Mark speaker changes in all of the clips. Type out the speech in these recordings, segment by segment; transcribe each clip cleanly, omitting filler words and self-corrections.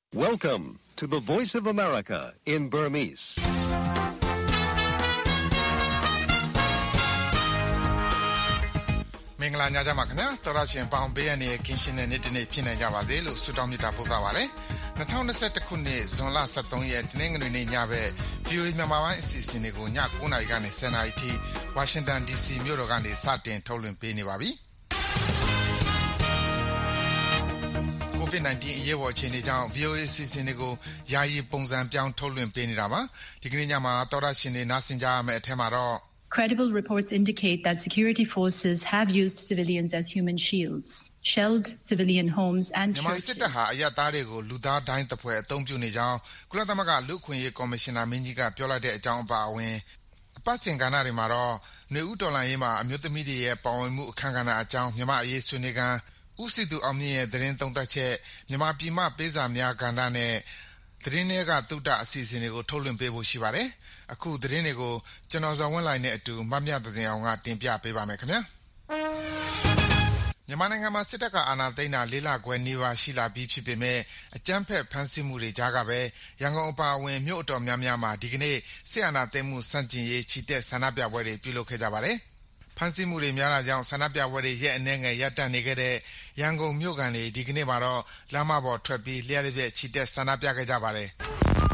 Speaker 1: Welcome to the Voice of America in Burmese.
Speaker 2: ။မင်္ဂလာညချမ်းပါခင်ဗျာသောရရှင်ပေါင်ပေးရနေကင်းရှင်းတဲ့နေ့တစ်နေ့ဖြစ်နေကြပါစေလို့ဆုတောင်းမေတ္တာပို့သပါရစေ။2021ခုနှစ်ဇွန်လ23ရက်တနင်္ဂနွေနေ့ညဘက် VOA မြန်မာပိုင်းအစီအစဉ်တွေကိုည9:00နာရီကနေ10:00နာရီထိဝါရှင်တန် DC မြို့တော်ကနေစတင်ထုတ်လွှင့်ပေးနေပါပြီ။ COVID-19 အရေးပေါ်အခြေအနေကြောင့် VOA အစီအစဉ်တွေကိုယာယီပုံစံပြောင်းထုတ်လွှင့်ပေးနေတာပါ။ဒီကနေ့ညမှာသောရရှင်တွေနားဆင်ကြရမယ့်အထက်မှာတော့
Speaker 3: Credible reports indicate that security forces have used civilians as human shields, shelled civilian homes and churches.
Speaker 2: မြန်မာစစ်တပ်ဟာအရပ်သားတွေကိုလူသားဒိုင်းသဖွယ်အသုံးပြုနေကြောင်းကုလသမဂ္ဂလူ့အခွင့်အရေးကော်မရှင်နာမင်းကြီးကပြောလိုက်တဲ့အကြောင်းအပါအဝင်အပတ်စဉ်ကဏ္ဍတွေမှာတော့နွေဦးတော်လှန်ရေးမှာအမျိုးသမီးတွေရဲ့ပါဝင်မှုအခမ်းကဏ္ဍအကြောင်းမြန်မာအရေးဆွေးနွေးခန်းဦးစီသူအောင်မြင့်ရဲ့သတင်းသုံးသပ်ချက်မြန်မာပြည်မှပေးစာများကဏ္ဍနဲ့သတင်းတွေကသုတအစီအစဉ်တွေကိုထုတ်လွှင့်ပေးဖို့ရှိပါတယ်။အခုသတင်းတွေကိုကျွန်တော်ဇော်ဝင်းလှိုင်နဲ့အတူမမြသဇင်အောင်ကတင်ပြပေးပါမယ်ခင်ဗျာ။မြန်မာနိုင်ငံမှာစစ်တပ်ကအာဏာသိမ်းတာ၄လခွဲနီးပါးရှိလာပြီးဖြစ်ပေမဲ့အကြမ်းဖက်ဖမ်းဆီးမှုတွေကြားကပဲရန်ကုန်အပါအဝင်မြို့အတော်များများမှာဒီကနေ့စစ်အာဏာသိမ်းမှုစန့်ကျင်ရေးချီတက်ဆန္ဒပြပွဲတွေပြုလုပ်ခဲ့ကြပါတယ်။ဖမ်းဆီးမှုတွေများတာကြောင့်ဆန္ဒပြပွဲတွေရက်အနည်းငယ်ရပ်တန့်နေခဲ့တဲ့ရန်ကုန်မြို့ကန်တွေဒီကနေ့မှာတော့လမ်းမပေါ်ထွက်ပြီးလျှက်တစ်ပြက်ချီတက်ဆန္ဒပြခဲ့ကြပါတယ်။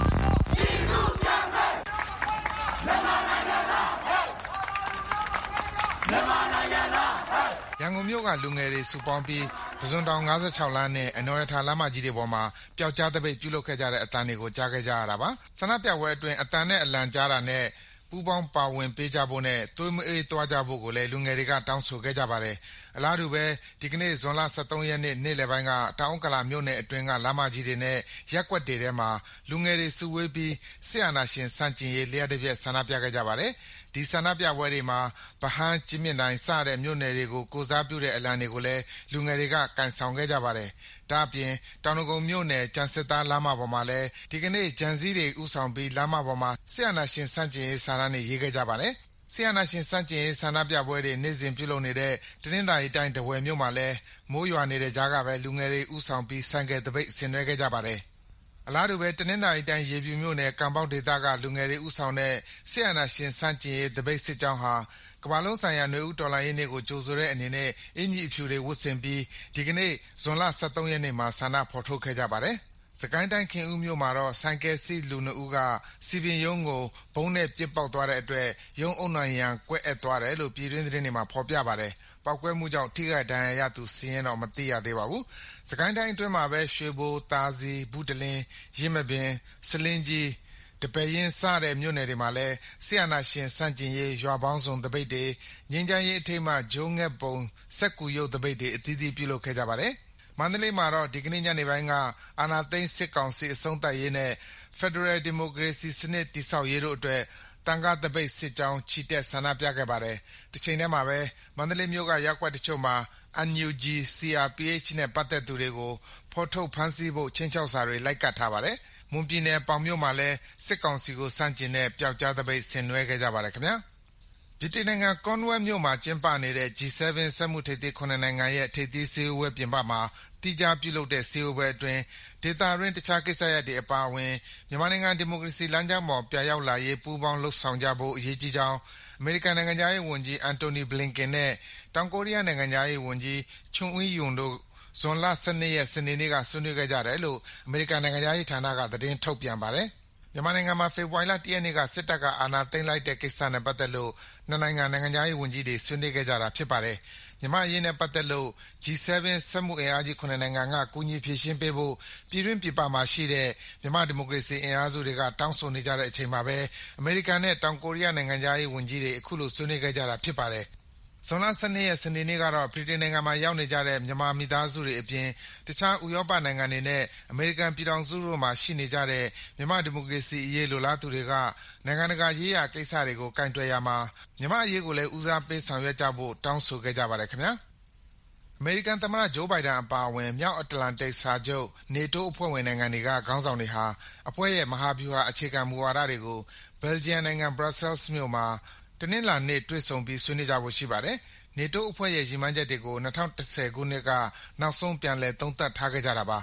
Speaker 2: ရန်ကုန်မြို့ကလူငယ်တွေစုပေါင်းပြီးပုဇွန်တောင်56လမ်းနဲ့အနော်ရထာလမ်းမကြီးတွေပေါ်မှာပျောက်ကြားသပိတ်ပြုလုပ်ခဲ့ကြတဲ့အတန်တွေကိုကြားခဲ့ကြရတာပါ။ဆန္ဒပြပွဲအတွင်းအတန်နဲ့အလံကြားတာနဲ့ပူပေါင်းပါဝင်ပေးကြဖို့နဲ့သွေးမအေးသွားကြဖို့ကိုလည်းလူငယ်တွေကတောင်းဆိုခဲ့ကြပါတယ်။အလားတူပဲဒီကနေ့ဇွန်လ23ရက်နေ့နေ့လယ်ပိုင်းကတောင်ကလာမြို့နယ်အတွင်းကလမ်းမကြီးတွေနဲ့ရက်ကွက်တွေထဲမှာလူငယ်တွေစုဝေးပြီးစစ်အာဏာရှင်စန့်ကျင်ရေးလျှက်တစ်ပြက်ဆန္ဒပြခဲ့ကြပါတယ်။ဒီဆန္ဒပြပွဲတွေမှာဗဟန်းကျင်းမြင့်တိုင်းစတဲ့မြို့နယ်တွေကိုကိုစားပြုတဲ့အလံတွေကိုလည်းလူငယ်တွေကကန်ဆောင်ခဲ့ကြပါတယ်။ဒါ့အပြင်တောင်ကုန်းမြို့နယ်ကျန်စစ်သားလမ်းမပေါ်မှာလည်းဒီကနေ့ဂျန်စည်းတွေဥဆောင်ပြီးလမ်းမပေါ်မှာစစ်အာဏာရှင်စန့်ကျင်ရေးစာတန်းတွေရေးခဲ့ကြပါတယ်။စစ်အာဏာရှင်စန့်ကျင်ရေးဆန္ဒပြပွဲတွေနေ့စဉ်ပြုလုပ်နေတဲ့တနင်္သာရီတိုင်းထားဝယ်မြို့မှာလည်းမိုးရွာနေတဲ့ကြားကပဲလူငယ်တွေဥဆောင်ပြီးဆိုင်ကယ်သပိတ်ဆင်နွှဲခဲ့ကြပါတယ်။အလားတူပဲတနင်္သာရီတိုင်းရေပြူမြို့နယ်ကံပေါက်ဒေသကလူငယ်တွေဥဆောင်တဲ့စစ်အာဏာရှင်စန့်ကျင်ရေးသပိတ်စစ်ကြောင်းဟာကမ္ဘာလုံးဆိုင်ရာနွေဦးတော်လှန်ရေးနေ့ကိုကြိုဆိုတဲ့အနေနဲ့အင်ကြီးအဖြူတွေဝတ်ဆင်ပြီးဒီကနေ့ဇွန်လ23ရက်နေ့မှာဆန္ဒဖော်ထုတ်ခဲ့ကြပါတယ်။စကိုင်းတိုင်းခင်ဦးမြို့မှာတော့ဆိုင်ကယ်စီးလူ2ဦးကစီပင်ရုံးကိုဘုံနဲ့ပစ်ပေါက်သွားတဲ့အတွက်ရုံးအုံနိုင်ရန်ကွက်အပ်သွားတယ်လို့ပြည်တွင်းသတင်းတွေမှာဖော်ပြပါတယ်။ပောက်ကွဲမှုကြောင့်ထိခိုက်ဒဏ်ရာရသူစီးရင်တော့မသိရသေးပါဘူး။စကိုင်းတိုင်းအတွင်းမှာပဲရွှေဘို၊တာစီ၊ဘူးတလင်း၊ရင်းမပင်၊စလင်းကြီး၊တပည့်ရင်စတဲ့မြို့နယ်တွေမှာလည်းစစ်အာဏာရှင်စန့်ကျင်ရေးရွာပေါင်းစုံသပိတ်တွေငြိမ်းချမ်းရေးအထိမ်းအမှတ်ဂျိုးငက်ပုံစက်ကူရုပ်သပိတ်တွေအသီးသီးပြုလုပ်ခဲ့ကြပါတယ်။မန္တလေးမှာတော့ဒီကနေ့ညနေပိုင်းကအာဏာသိမ်းစစ်ကောင်စီအဆုံးသတ်ရေးနဲ့ဖက်ဒရယ်ဒီမိုကရေစီစနစ်တည်ဆောက်ရေးတို့အတွက်သံဃာသပိတ်စစ်ကြောင်းချီတက်ဆန္ဒပြခဲ့ပါတယ်။တချိန်တည်းမှာပဲမန္တလေးမြို့ကရပ်ကွက်တချို့မှာ NUG CRPH နဲ့ပတ်သက်သူတွေကိုဖော်ထုတ်ဖမ်းဆီးဖို့ခြိမ်းခြောက်စာတွေလိုက်ကပ်ထားပါတယ်။မွန်ပြည်နယ်ပေါင်မြို့မှာလည်းစစ်ကောင်စီကိုစန့်ကျင်တဲ့ပျောက်ကြားသပိတ်ဆင်နွှဲခဲ့ကြပါတယ်ခင်ဗျာ။ဗြိတိန်နိုင်ငံကွန်ဝဲမြို့မှာကျင်းပနေတဲ့ G7 စက်မှုထိပ်သီး9နိုင်ငံရဲ့ထိပ်သီးစည်းဝေးပွဲပြင်ပမှာတိကျပြုလုပ်တဲ့စည်းဝေးပွဲအတွင်းဒေသတွင်းတခြားကိစ္စရပ်တွေအပါအဝင်မြန်မာနိုင်ငံဒီမိုကရေစီလမ်းကြောင်းပေါ်ပြရောက်လာရေးပူးပေါင်းလှုပ်ဆောင်ကြဖို့အရေးကြီးကြောင်းအမေရိကန်နိုင်ငံသားရေးဝန်ကြီးအန်တိုနီဘလင်ကင်နဲ့တောင်ကိုရီးယားနိုင်ငံသားရေးဝန်ကြီးချွန်အွီယွန်တို့ဇွန်လ12ရက်စနေနေ့ကဆွေးနွေးခဲ့ကြတယ်လို့အမေရိကန်နိုင်ငံသားရေးဌာနကသတင်းထုတ်ပြန်ပါတယ်။မြန်မာနိုင်ငံမှာဖေဖော်ဝါရီလ1ရက်နေ့ကစစ်တပ်ကအာဏာသိမ်းလိုက်တဲ့ကိစ္စနဲ့ပတ်သက်လို့နှစ်နိုင်ငံနိုင်ငံသားရေးဝန်ကြီးတွေဆွေးနွေးခဲ့ကြတာဖြစ်ပါတယ်။မြန်မာအရေးနဲ့ပတ်သက်လို့ G7 စက်မှုအင်အားကြီး9နိုင်ငံကကူညီဖြေရှင်းပေးဖို့ပြည်တွင်းပြည်ပမှာရှိတဲ့မြန်မာဒီမိုကရေစီအင်အားစုတွေကတောင်းဆိုနေကြတဲ့အချိန်မှာပဲအမေရိကန်နဲ့တောင်ကိုရီးယားနိုင်ငံသားရေးဝန်ကြီးတွေအခုလိုဆွေးနွေးခဲ့ကြတာဖြစ်ပါတယ်။ဇွန်လ12ရက်စနေနေ့ကတော့ဗြိတိန်နိုင်ငံမှာရောက်နေကြတဲ့မြန်မာမိသားစုတွေအပြင်တခြားဥရောပနိုင်ငံတွေနဲ့အမေရိကန်ပြည်ထောင်စုတို့မှာရှိနေကြတဲ့မြန်မာဒီမိုကရေစီအရေးလိုလားသူတွေကနိုင်ငံတကာရေးရာကိစ္စတွေကိုကင်တွယ်ရမှာမြန်မာအရေးကိုလည်းဦးစားပေးဆောင်ရွက်ကြဖို့တောင်းဆိုခဲ့ကြပါတယ်ခင်ဗျာ။အမေရိကန်သမ္မတဂျိုးဘိုင်ဒန်အပါအဝင်မြောက်အတ္တလန္တိတ်စာချုပ် NATO အဖွဲ့ဝင်နိုင်ငံတွေကခေါင်းဆောင်တွေဟာအဖွဲ့ရဲ့မဟာဗျူဟာအခြေခံမူဝါဒတွေကိုဘယ်လ်ဂျီယံနိုင်ငံဘရပ်ဆဲလ်စ်မြို့မှာတနင်္လာနေ့တွေ့ဆုံပြီးဆွေးနွေးကြဖို့ရှိပါတယ်။ NATO အဖွဲ့ရဲ့ရည်မှန်းချက်တွေကို2010ခုနှစ်ကနောက်ဆုံးပြန်လည်သုံးသပ်ထားခဲ့ကြတာပါ။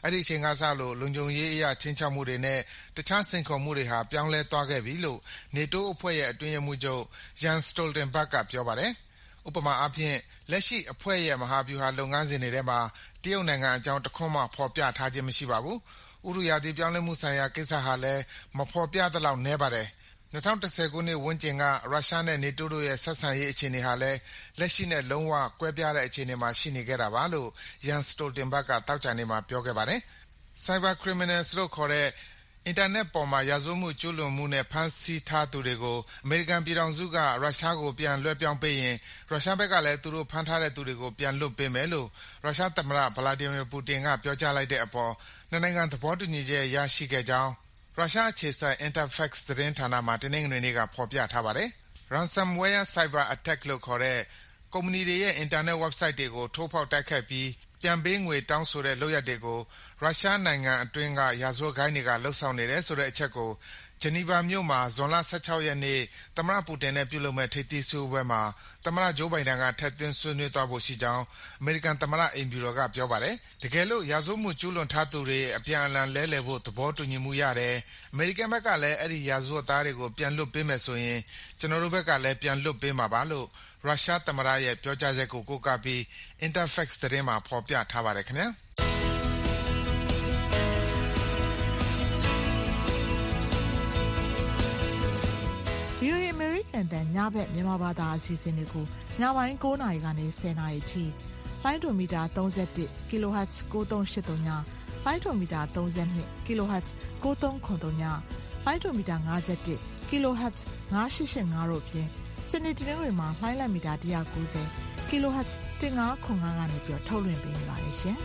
Speaker 2: အဲ့ဒီအချိန်ကစလို့လုံခြုံရေးအရာချင်းချောက်မှုတွေနဲ့တခြားစိန်ခေါ်မှုတွေဟာပြောင်းလဲသွားခဲ့ပြီလို့ NATO အဖွဲ့ရဲ့အတွင်းရေးမှူးချုပ် Jens Stoltenberg ကပြောပါတယ်။ဥပမာအားဖြင့်လက်ရှိအဖွဲ့ရဲ့မဟာဗျူဟာလုပ်ငန်းစဉ်တွေထဲမှာတရုတ်နိုင်ငံအကြောင်းတခွန်းမှဖော်ပြထားခြင်းမရှိပါဘူး။ဥတုရာသီပြောင်းလဲမှုဆိုင်ရာကိစ္စဟာလည်းမဖော်ပြသလောက်နည်းပါတယ်။2010ခုနှစ်ဝန်းကျင်ကရုရှားနဲ့ NATO တို့ရဲ့ဆက်ဆံရေးအခြေအနေဟာလည်းလက်ရှိနဲ့လုံးဝကွဲပြားတဲ့အခြေအနေမှာရှိနေခဲ့တာပါလို့ Jens Stoltenberg ကသောကြာနေ့မှာပြောခဲ့ပါတယ်။ Cyber criminals လို့ခေါ်တဲ့အင်တာနက်ပေါ်မှာရာဇဝတ်မှုကျူးလွန်မှုနဲ့ဖမ်းဆီးထားသူတွေကိုအမေရိကန်ပြည်ထောင်စုကရုရှားကိုပြန်လွှဲပြောင်းပေးရင်ရုရှားဘက်ကလည်းသူတို့ဖမ်းထားတဲ့သူတွေကိုပြန်လွှတ်ပေးမယ်လို့ရုရှားသမ္မတ Vladimir Putin ကပြောကြားလိုက်တဲ့အပေါ်နှစ်နိုင်ငံသဘောတူညီချက်ရရှိခဲ့ကြောင်းရုရှားအခြေစိုက် Interfax သတင်းဌာနမှာတနင်္ဂနွေနေ့ကဖော်ပြထားပါတယ်။ Ransomware cyber attack လို့ခေါ်တဲ့ကုမ္ပဏီတွေရဲ့အင်တာနက် website တွေကိုထိုးဖောက်တိုက်ခိုက်ပြီးပြန်ပေးငွေတောင်းဆိုတဲ့လုပ်ရပ်တွေကိုရုရှားနိုင်ငံအတွင်းကရာဇဝတ်ဂိုဏ်းတွေကလှုပ်ဆောင်နေတယ်ဆိုတဲ့အချက်ကိုဂျနီဗာမြို့မှာဇွန်လ16ရက်နေ့သမ္မတပူတင်နဲ့ပြုလုပ်မဲ့ထိပ်သီးစည်းဝေးပွဲမှာသမ္မတဂျိုးဘိုင်ဒန်ကထည့်သွင်းဆွေးနွေးသွားဖို့ရှိကြောင်းအမေရိကန်သမ္မတအိမ်ဖြူတော်ကပြောပါတယ်။တကယ်လို့ရာဇဝတ်မှုကျူးလွန်ထားသူတွေအပြန်အလှန်လဲလှယ်ဖို့သဘောတူညီမှုရတယ်။အမေရိကန်ဘက်ကလည်းအဲ့ဒီရာဇဝတ်သားတွေကိုပြန်လွှတ်ပေးမယ်ဆိုရင်ကျွန်တော်တို့ဘက်ကလည်းပြန်လွှတ်ပေးမှာပါလို့ရုရှားသမ္မတရဲ့ပြောကြားချက်ကိုကိုးကားပြီး Interfax သတင်းမှာဖော်ပြထားပါတယ်ခင်ဗျာ။
Speaker 4: VOA American တန်ညဘက်မြန်မာဘာသာအစီအစဉ်တွေကိုညပိုင်း9:00နာရီကနေ10:00နာရီထိလိုင်းဒိုမီတာ31 kHz 9383ညလိုင်းဒိုမီတာ32 kHz 9393ညလိုင်းဒိုမီတာ51 kHz 9885တို့ဖြင့်စနေတနင်္ဂနွေမှာလိုင်းလံမီတာ190 kHz 1505ကနေပြီးထုတ်လွှင့်ပေးနေပါတယ်ရှင်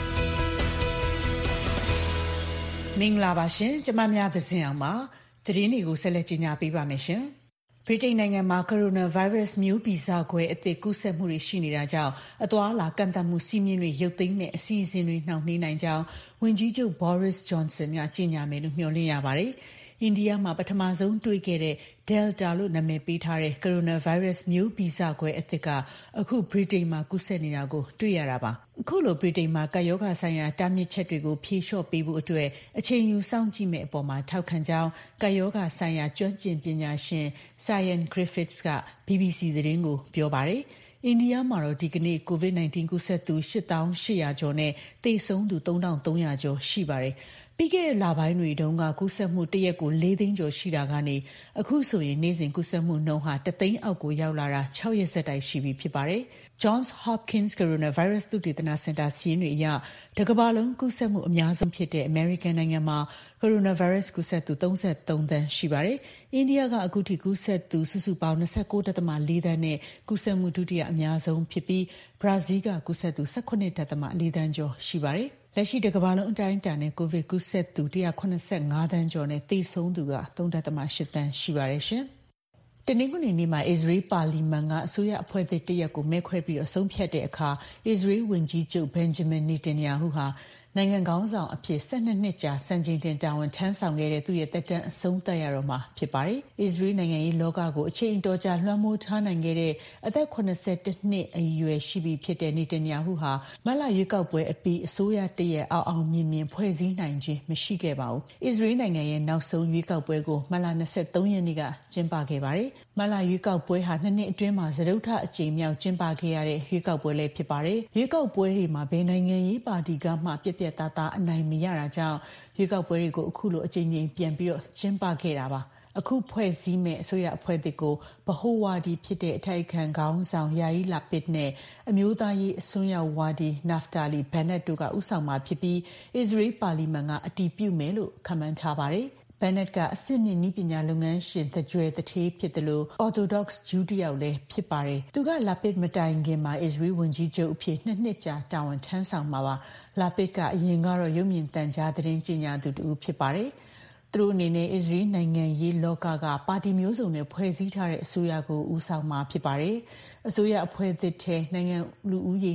Speaker 5: မင်္ဂလာပါရှင်ကျမများသဇင်အောင်ပါသတင်းတွေကိုဆက်လက်ကြီးညာပေးပါမယ်ရှင်ဗြိတိန်နိုင်ငံမှာကိုရိုနာဗိုင်းရပ်စ်မျိုးဗီဇခွဲအသစ်ကူးစက်မှုတွေရှိနေတာကြောင့်အသွားအလာကန့်သတ်မှုစီးမြင်တွေရုပ်သိမ်းတဲ့အစီအစဉ်တွေနှောင့်နှေးနိုင်ကြောင်းဝန်ကြီးချုပ် Boris Johnson ကကြေညာမယ်လို့မျှော်လင့်ရပါတယ်အိန္ဒိယမှာပထမဆုံးတွေ့ခဲ့တဲ့ Delta လို့နာမည်ပေးထားတဲ့ကိုရိုနာဗိုင်းရပ်စ်မျိုးဗီဇခွဲအသစ်ကအခုဗြိတိန်မှာကူးစက်နေတာကိုတွေ့ရတာပါအခုလိုဗြိတိန်မှာကပ်ရောဂါဆိုင်ရာတားမြစ်ချက်တွေကိုဖြေလျှော့ပေးဖို့အတွက်အချိန်ယူစောင့်ကြည့်မဲ့အပေါ်မှာထောက်ခံကြောင်းကပ်ရောဂါဆိုင်ရာကျွမ်းကျင်ပညာရှင် Sian Griffiths က BBC သတင်းကိုပြောပါတယ်အိန္ဒိယမှာတော့ဒီကနေ့ COVID-19 ကူးစက်သူ 8800 ကျော်နဲ့သေဆုံးသူ 3300 ကျော်ရှိပါတယ်ပြီးခဲ့တဲ့လပိုင်းတွေတုန်းကကူးစက်မှုတစ်ရက်ကို4သိန်းကျော်ရှိတာကနေအခုဆိုရင်နေ့စဉ်ကူးစက်မှုနှုန်းဟာ3သိန်းအောက်ကိုရောက်လာတာ6ရက်ဆက်တိုက်ရှိပြီဖြစ်ပါတယ်။ Johns Hopkins Coronavirus သုတေသနစင်တာစီးရင်တွေအရတကမ္ဘာလုံးကူးစက်မှုအများဆုံးဖြစ်တဲ့ American နိုင်ငံမှာ Coronavirus ကူးစက်သူ33သန်းရှိပါတယ်။အိန္ဒိယကအခုထိကူးစက်သူစုစုပေါင်း 29.4 သန်းနဲ့ကူးစက်မှုဒုတိယအများဆုံးဖြစ်ပြီး Brazil ကကူးစက်သူ 18.4 သန်းကျော်ရှိပါတယ်။လက်ရှိတကမ္ဘာလုံးအတိုင်းအတာနဲ့ကိုဗစ်ကူးစက်သူ185သန်းကျော်နဲ့သေဆုံးသူက 3.8 သန်းရှိပါတယ်ရှင်။တနင်္ဂနွေနေ့မှာအစ္စရေးပါလီမန်ကအစိုးရအဖွဲ့သစ်တရက်ကိုမဲခွဲပြီးဆုံးဖြတ်တဲ့အခါအစ္စရေးဝန်ကြီးချုပ် Benjamin Netanyahu ဟာနိုင်ငံခေါင်းဆောင်အဖြစ်12နှစ်ကြာစံချိန်တင်တာဝန်ထမ်းဆောင်ခဲ့တဲ့သူ့ရဲ့သက်တမ်းအဆုံးသတ်ရတော့မှာဖြစ်ပါတယ်။အစ္စရေးနိုင်ငံရေးလောကကိုအချိန်တော်ကြာလွှမ်းမိုးထားနိုင်ခဲ့တဲ့အသက်82နှစ်အရွယ်ရှိပြီဖြစ်တဲ့ Netanyahu ဟာမတ်လရွေးကောက်ပွဲအပြီးအစိုးရတရက်အောင်မြင်ဖွဲ့စည်းနိုင်ခြင်းမရှိခဲ့ပါဘူး။အစ္စရေးနိုင်ငံရဲ့နောက်ဆုံးရွေးကောက်ပွဲကိုမတ်လ23ရက်နေ့ကကျင်းပခဲ့ပါတယ်။မတ်လရွေးကောက်ပွဲဟာ2နှစ်အတွင်းမှာစတုတ္ထအကြိမ်မြောက်ကျင်းပခဲ့ရတဲ့ရွေးကောက်ပွဲလည်းဖြစ်ပါတယ်။ရွေးကောက်ပွဲတွေမှာဘယ်နိုင်ငံရေးပါတီကမှပြက်သားအနိုင်မရတာကြောင့်ရွေးကောက်ပွဲတွေကိုအခုလိုအကြိမ်ကြိမ်ပြန်ပြီးကျင်းပခဲ့တာပါအခုဖွဲ့စည်းမဲ့အစိုးရအဖွဲ့သစ်ကိုဗဟိုဝါဒီဖြစ်တဲ့အထိုက်ခံခေါင်းဆောင်ယာယီလာပစ်နဲ့အမျိုးသားရေးအစွန်းရောက်ဝါဒီနာဖတာလီဘန်နက်တို့ကဦးဆောင်မှာဖြစ်ပြီးအစ္စရေးပါလီမန်ကအတည်ပြုမယ်လို့ခန့်မှန်းထားပါတယ်ဘန်နက်ကအစစ်မြင့်နည်းပညာလုပ်ငန်းရှင်သကြွယ်တထေးဖြစ်တယ်လို့ Orthodox Jew တယောက်လည်းဖြစ်ပါတယ်။သူကလာပစ်မတိုင်ခင်မှာအစ္စရေးဝန်ကြီးချုပ်အဖြစ်2နှစ်ကြာတာဝန်ထမ်းဆောင်မှာပါ။လာပစ်ကအရင်ကတော့ရုပ်မြင်သံကြားသတင်းကြေညာသူတူဖြစ်ပါတယ်။သူတို့အနေနဲ့အစ္စရေးနိုင်ငံရေးလောကကပါတီမျိုးစုံနဲ့ဖွဲ့စည်းထားတဲ့အစိုးရကိုဦးဆောင်မှာဖြစ်ပါတယ်။အစိုးရအဖွဲ့သစ်ထဲနိုင်ငံလူဦးရေ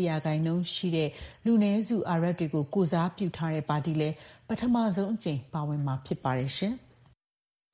Speaker 5: 21%ရှိတဲ့လူနည်းစုအာရပ်တွေကိုကိုစားပြုထားတဲ့ပါတီလည်းပထမဆုံးအကြိမ်ပါဝင်မှာဖြစ်ပါတယ်ရှင်။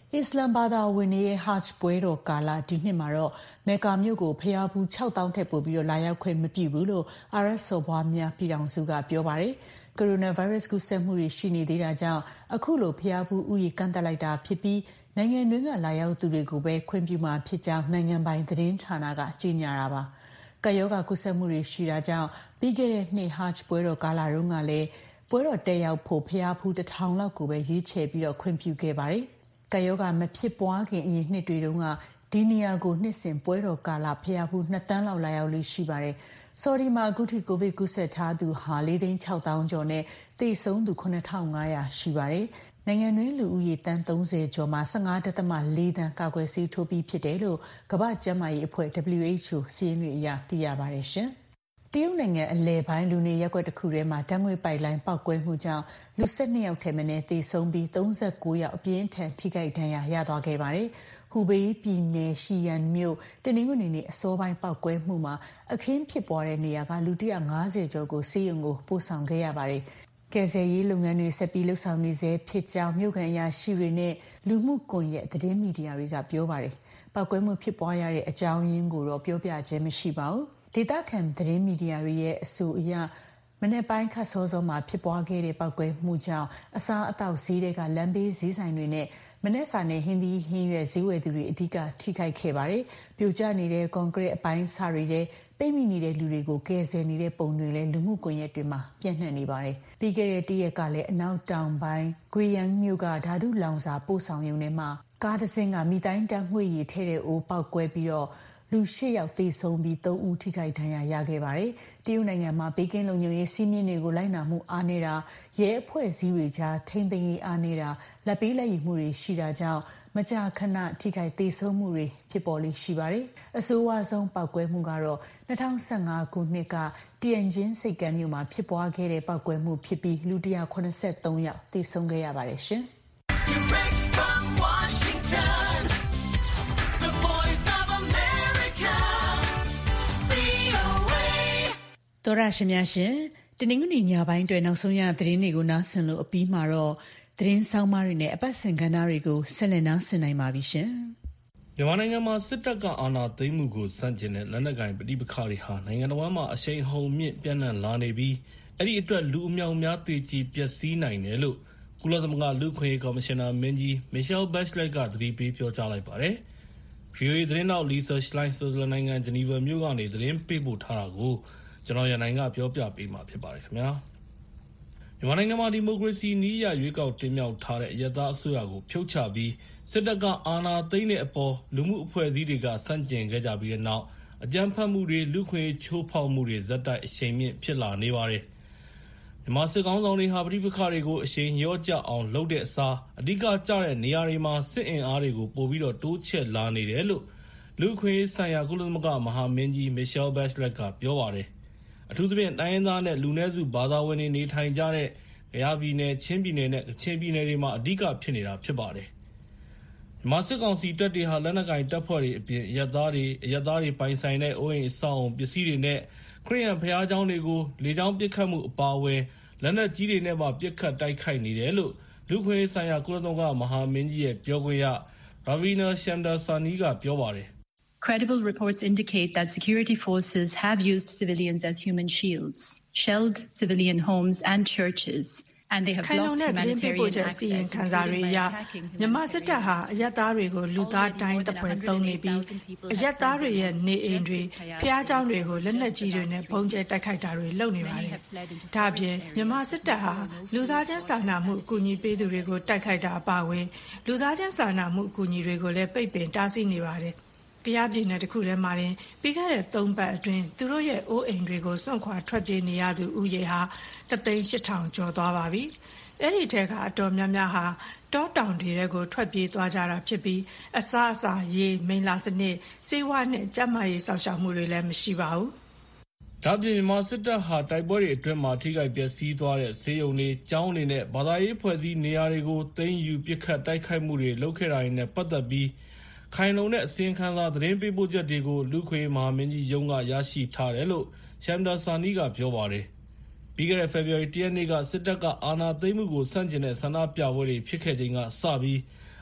Speaker 5: အစ္စလာမ်ဘာသာဝင်တွေရဲ့ Hajj ပွဲတော်ကာလဒီနှစ်မှာတော့မေကာမြို့ကိုဖျားဘူး6000ထက်ပိုပြီးလာရောက်ခွင့်မပြုဘူးလို့ RS စော်ဘွားများပြည်ထောင်စုကပြောပါတယ်။ ကိုရိုနာဗိုင်းရပ်စ်ကူးစက်မှုတွေရှိနေသေးတာကြောင့်အခုလိုဖျားဘူးဥယျာဉ်ကန့်သက်လိုက်တာဖြစ်ပြီးနိုင်ငံတွင်းကလာရောက်သူတွေကိုပဲခွင့်ပြုမှာဖြစ်ကြောင်းနိုင်ငံပိုင်သတင်းဌာနကကြေညာတာပါ။ကပ်ရောဂါကူးစက်မှုတွေရှိတာကြောင့်ပြီးခဲ့တဲ့နှစ် Hajj ပွဲတော်ကာလတုန်းကလည်းပွဲတော်တက်ရောက်ဖို့ဖျားဘူး1000လောက်ကိုပဲရွေးချယ်ပြီးခွင့်ပြုခဲ့ပါတယ်။ကပ်ရောဂါမဖြစ်ပွားခင်အရင်နှစ်တွေတုန်းကဒီနေရာကိုနှစ်စဉ်ပွဲတော်ကာလဖျားဘူး2တန်းလောက်လာရောက်လို့ရှိပါတယ်။ဆော်ဒီမှာအခုထိကိုဗစ်ကူးစက်ထားသူဟာ4,600,000 ကျော်နဲ့သေဆုံးသူ9,500ရှိပါတယ်။နိုင်ငံတွင်းလူဦးရေတန်း30ကျော်မှာ 15.4 သန်းကာကွယ်ဆေးထိုးပြီးဖြစ်တယ်လို့ကမ္ဘာ့ကျန်းမာရေးအဖွဲ့ WHO စီးရင်တွေအရသိရပါတယ်ရှင်။တရုတ်နိုင်ငံအလယ်ပိုင်းလူနေရပ်ကွက်တစ်ခုထဲမှာဓာတ်ငွေ့ပိုက်လိုင်းပောက်ကွဲမှုကြောင့်လူ12ယောက်ထဲမနည်းသေဆုံးပြီး39ယောက်အပြင်းထန်ထိခိုက်ဒဏ်ရာရသွားခဲ့ပါတယ်။ဟူဘေးပြည်နယ်ရှီယန်မြို့တနင်္ဂနွေနေ့အစောပိုင်းပောက်ကွဲမှုမှာအခင်းဖြစ်ပွားတဲ့နေရာကလူ150ကျော်ကိုဆေးရုံကိုပို့ဆောင်ခဲ့ရပါတယ်။ကယ်ဆယ်ရေးလုပ်ငန်းတွေဆက်ပြီးလှုပ်ဆောင်နေဆဲဖြစ်ကြောင်းမြို့ခံအရာရှိတွေနဲ့လူမှုကွန်ရက်သတင်းမီဒီယာတွေကပြောပါတယ်။ပောက်ကွဲမှုဖြစ်ပွားရတဲ့အကြောင်းရင်းကိုတော့ပြောပြခြင်းမရှိပါဘူး။ဒေသခံသတင်းမီဒီယာတွေရဲ့အဆိုအရမနေ့ပိုင်းခတ်စောစောမှာဖြစ်ပွားခဲ့တဲ့ပောက်ကွဲမှုကြောင့်အစားအသောက်ဈေးတွေကလမ်းဘေးဈေးဆိုင်တွေနဲ့မနေ့စာနဲ့ဟင်းသီးဟင်းရွက်ဈေးဝယ်သူတွေအဓိကထိခိုက်ခဲ့ပါတယ်။ပြိုကျနေတဲ့ကွန်ကရစ်အပိုင်းအစတွေထဲပိတ်မိနေတဲ့လူတွေကိုကယ်ဆယ်နေတဲ့ပုံတွေလည်းလူမှုကွန်ရက်တွေမှာပြန့်နှံ့နေပါတယ်။ပြီးခဲ့တဲ့တရက်ကလည်းအနောက်တောင်ပိုင်းဂွေယန်မြို့ကဓာတုလောင်စာပို့ဆောင်ရုံထဲမှာကားတစ်စင်းကမိတိုင်းတန်းငွေရည်ထဲတဲ့အိုးပေါက်ကွဲပြီးတော့လူ8ယောက်သေဆုံးပြီး3ဦးထိခိုက်ဒဏ်ရာရခဲ့ပါတယ်။တရုတ်နိုင်ငံမှာဘေးကင်းလုံခြုံရေးစီးမြင့်တွေကိုလိုက်နာမှုအားနည်းတာရဲအဖွဲ့အစည်းတွေကြားထိမ့်သိမ်းရေးအားနည်းတာလက်ပေးလက်ယူမှုတွေရှိတာကြောင့်မကြာခဏထိခိုက်သေဆုံးမှုတွေဖြစ်ပေါ်လေရှိပါတယ်။အဆိုးဝါးဆုံးပောက်ကွဲမှုကတော့2015ခုနှစ်ကတီယန်ဂျင်းစိတ်ကမ်းမြို့မှာဖြစ်ပွားခဲ့တဲ့ပောက်ကွဲမှုဖြစ်ပြီးလူ183ယောက်သေဆုံးခဲ့ရပါတယ်ရှင်။သောရရှိများရှင်တနင်္ဂနွေညပိုင်းအတွက်နောက်ဆုံးရသတင်းတွေကိုနားဆင်လို့အပြီးမှာတော့သတင်းဆောင်မတွေနဲ့အပတ်စဉ်ကဏ္ဍတွေကိုဆက်လက်နားဆင်နိုင်ပါပြီရှင်
Speaker 6: ။မြန်မာနိုင်ငံမှာစစ်တပ်ကအာဏာသိမ်းမှုကိုစန့်ကျင်တဲ့လက်နက်ကိုင်ပဋိပက္ခတွေဟာနိုင်ငံတော်မှာအရှိန်အဟုန်မြင့်ပြန့်နှံ့လာနေပြီးအဲ့ဒီအတွက်လူအမြောက်အများသေကြေပျက်စီးနိုင်တယ်လို့ကုလသမဂ္ဂလူ့အခွင့်အရေးကော်မရှင်နာမင်းကြီး Michelle Bachelet ကသတိပေးပြောကြားလိုက်ပါတယ်။ VOA သတင်းတောက် Lisa Schlein ဆွစ်ဇာလန်နိုင်ငံဂျနီဗာမြို့ကနေသတင်းပေးပို့ထားတာကိုကျွန်တော်ရန်နိုင်ကပြောပြပေးမှာဖြစ်ပါတယ်ခင်ဗျာ။မြန်မာနိုင်ငံမှာဒီမိုကရေစီနည်းအရရွေးကောက်တင်မြှောက်ထားတဲ့အရပ်သားအစိုးရကိုဖြုတ်ချပြီးစစ်တပ်ကအာဏာသိမ်းတဲ့အပေါ်လူမှုအဖွဲ့အစည်းတွေကဆန့်ကျင်ခဲ့ကြပြီးတဲ့နောက်အကြမ်းဖက်မှုတွေလူခွင့်ချိုးဖောက်မှုတွေဇက်တိုက်အရှိန်မြင့်ဖြစ်လာနေပါတယ်။မြန်မာစစ်ကောင်ဆောင်တွေဟာပဋိပက္ခတွေကိုအရှိန်လျော့ကျအောင်လုပ်တဲ့အစားအဓိကကျတဲ့နေရာတွေမှာစစ်အင်အားတွေကိုပို့ပြီးတော့တိုးချဲ့လာနေတယ်လို့လူခွင့်ဆိုင်ရာကုလသမဂ္ဂမဟာမင်းကြီး Michelle Bachelet ကပြောပါတယ်။အထူးသဖြင့်တိုင်းရင်းသားနဲ့လူနည်းစုဘာသာဝင်တွေနေထိုင်ကြတဲ့ကယားပြည်နယ်ချင်းပြည်နယ်နဲ့ကချင်ပြည်နယ်တွေမှာအဓိကဖြစ်နေတာဖြစ်ပါတယ်။မြန်မာစစ်ကောင်စီတပ်တွေဟာလက်နက်ကိုင်တပ်ဖွဲ့တွေအပြင်အရပ်သားတွေပိုင်ဆိုင်တဲ့အိုးအိမ်အဆောက်အုံပစ္စည်းတွေနဲ့ခရစ်ယာန်ဘုရားကျောင်းတွေကိုလေကြောင်းပစ်ခတ်မှုအပါအဝင်လက်နက်ကြီးတွေနဲ့ပါပစ်ခတ်တိုက်ခိုက်နေတယ်လို့လူခွင့်ဆိုင်ရာကုလသမဂ္ဂမဟာမင်းကြီးရဲ့ပြောခွင့်ရ Ravina Shamdasani ကပြောပါတယ်
Speaker 3: Credible reports indicate that security forces have used civilians as human shields, shelled civilian homes and churches, and they have blocked humanitarian access.
Speaker 7: ခံစားရရမြန်မာစစ်တပ်ဟာအရပ်သားတွေကိုလူသားတိုင်းတပ်ဖွဲ့သုံးနေပြီးအရပ်သားတွေရဲ့နေအိမ်တွေဖျားကျောင်းတွေကိုလက်နက်ကြီးတွေနဲ့ပုံကျဲတိုက်ခိုက်တာတွေလုပ်နေပါတယ်။ဒါ့အပြင်မြန်မာစစ်တပ်ဟာလူသားချင်းစာနာမှုအကူအညီပေးသူတွေကိုတိုက်ခိုက်တာအပါအဝင်လူသားချင်းစာနာမှုအကူအညီတွေကိုလည်းပိတ်ပင်တားဆီးနေပါတယ်။ကယားပြည်နယ်တစ်ခုထဲမှာတင်ပြီးခဲ့တဲ့3ပတ်အတွင်းသူတို့ရဲ့အိုးအိမ်တွေကိုစွန့်ခွာထွက်ပြေးနေရသူဥယေဟာ1,800,000ကျော်သွားပါပြီ။အဲ့ဒီထဲကအတော်များများဟာတောတောင်တွေကိုထွက်ပြေးသွားကြတာဖြစ်ပြီးအစားအစာရေမိန်လာစနစ်စေဝါနဲ့ကျန်းမာရေးစောင့်ရှောက်မှုတွေလည်းမရှိပါဘူး
Speaker 6: ။ဒါပြင်မြန်မာစစ်တပ်ဟာတိုက်ပွဲတွေအတွင်းမှာထိခိုက်ပျက်စီးသွားတဲ့ဆေးရုံတွေကျောင်းတွေနဲ့ဘာသာရေးဖွဲ့စည်းနေရာတွေကိုသိမ်းယူပစ်ခတ်တိုက်ခိုက်မှုတွေလုပ်ခဲ့တာတွေနဲ့ပတ်သက်ပြီးခိုင်လုံတဲ့အစီရင်ခံစာသတင်းပေးပို့ချက်တွေကိုလူခွေမဟာမင်းကြီးရုံးကရရှိထားတယ်လို့ရှမ်ဒါဆာနီကပြောပါတယ်။ပြီးခဲ့တဲ့ဖေဖော်ဝါရီ 1 ရက်နေ့ကစစ်တပ်ကအာဏာသိမ်းမှုကိုဆန့်ကျင်တဲ့ဆန္ဒပြပွဲတွေဖြစ်ခဲ့ချိန်ကစပြီး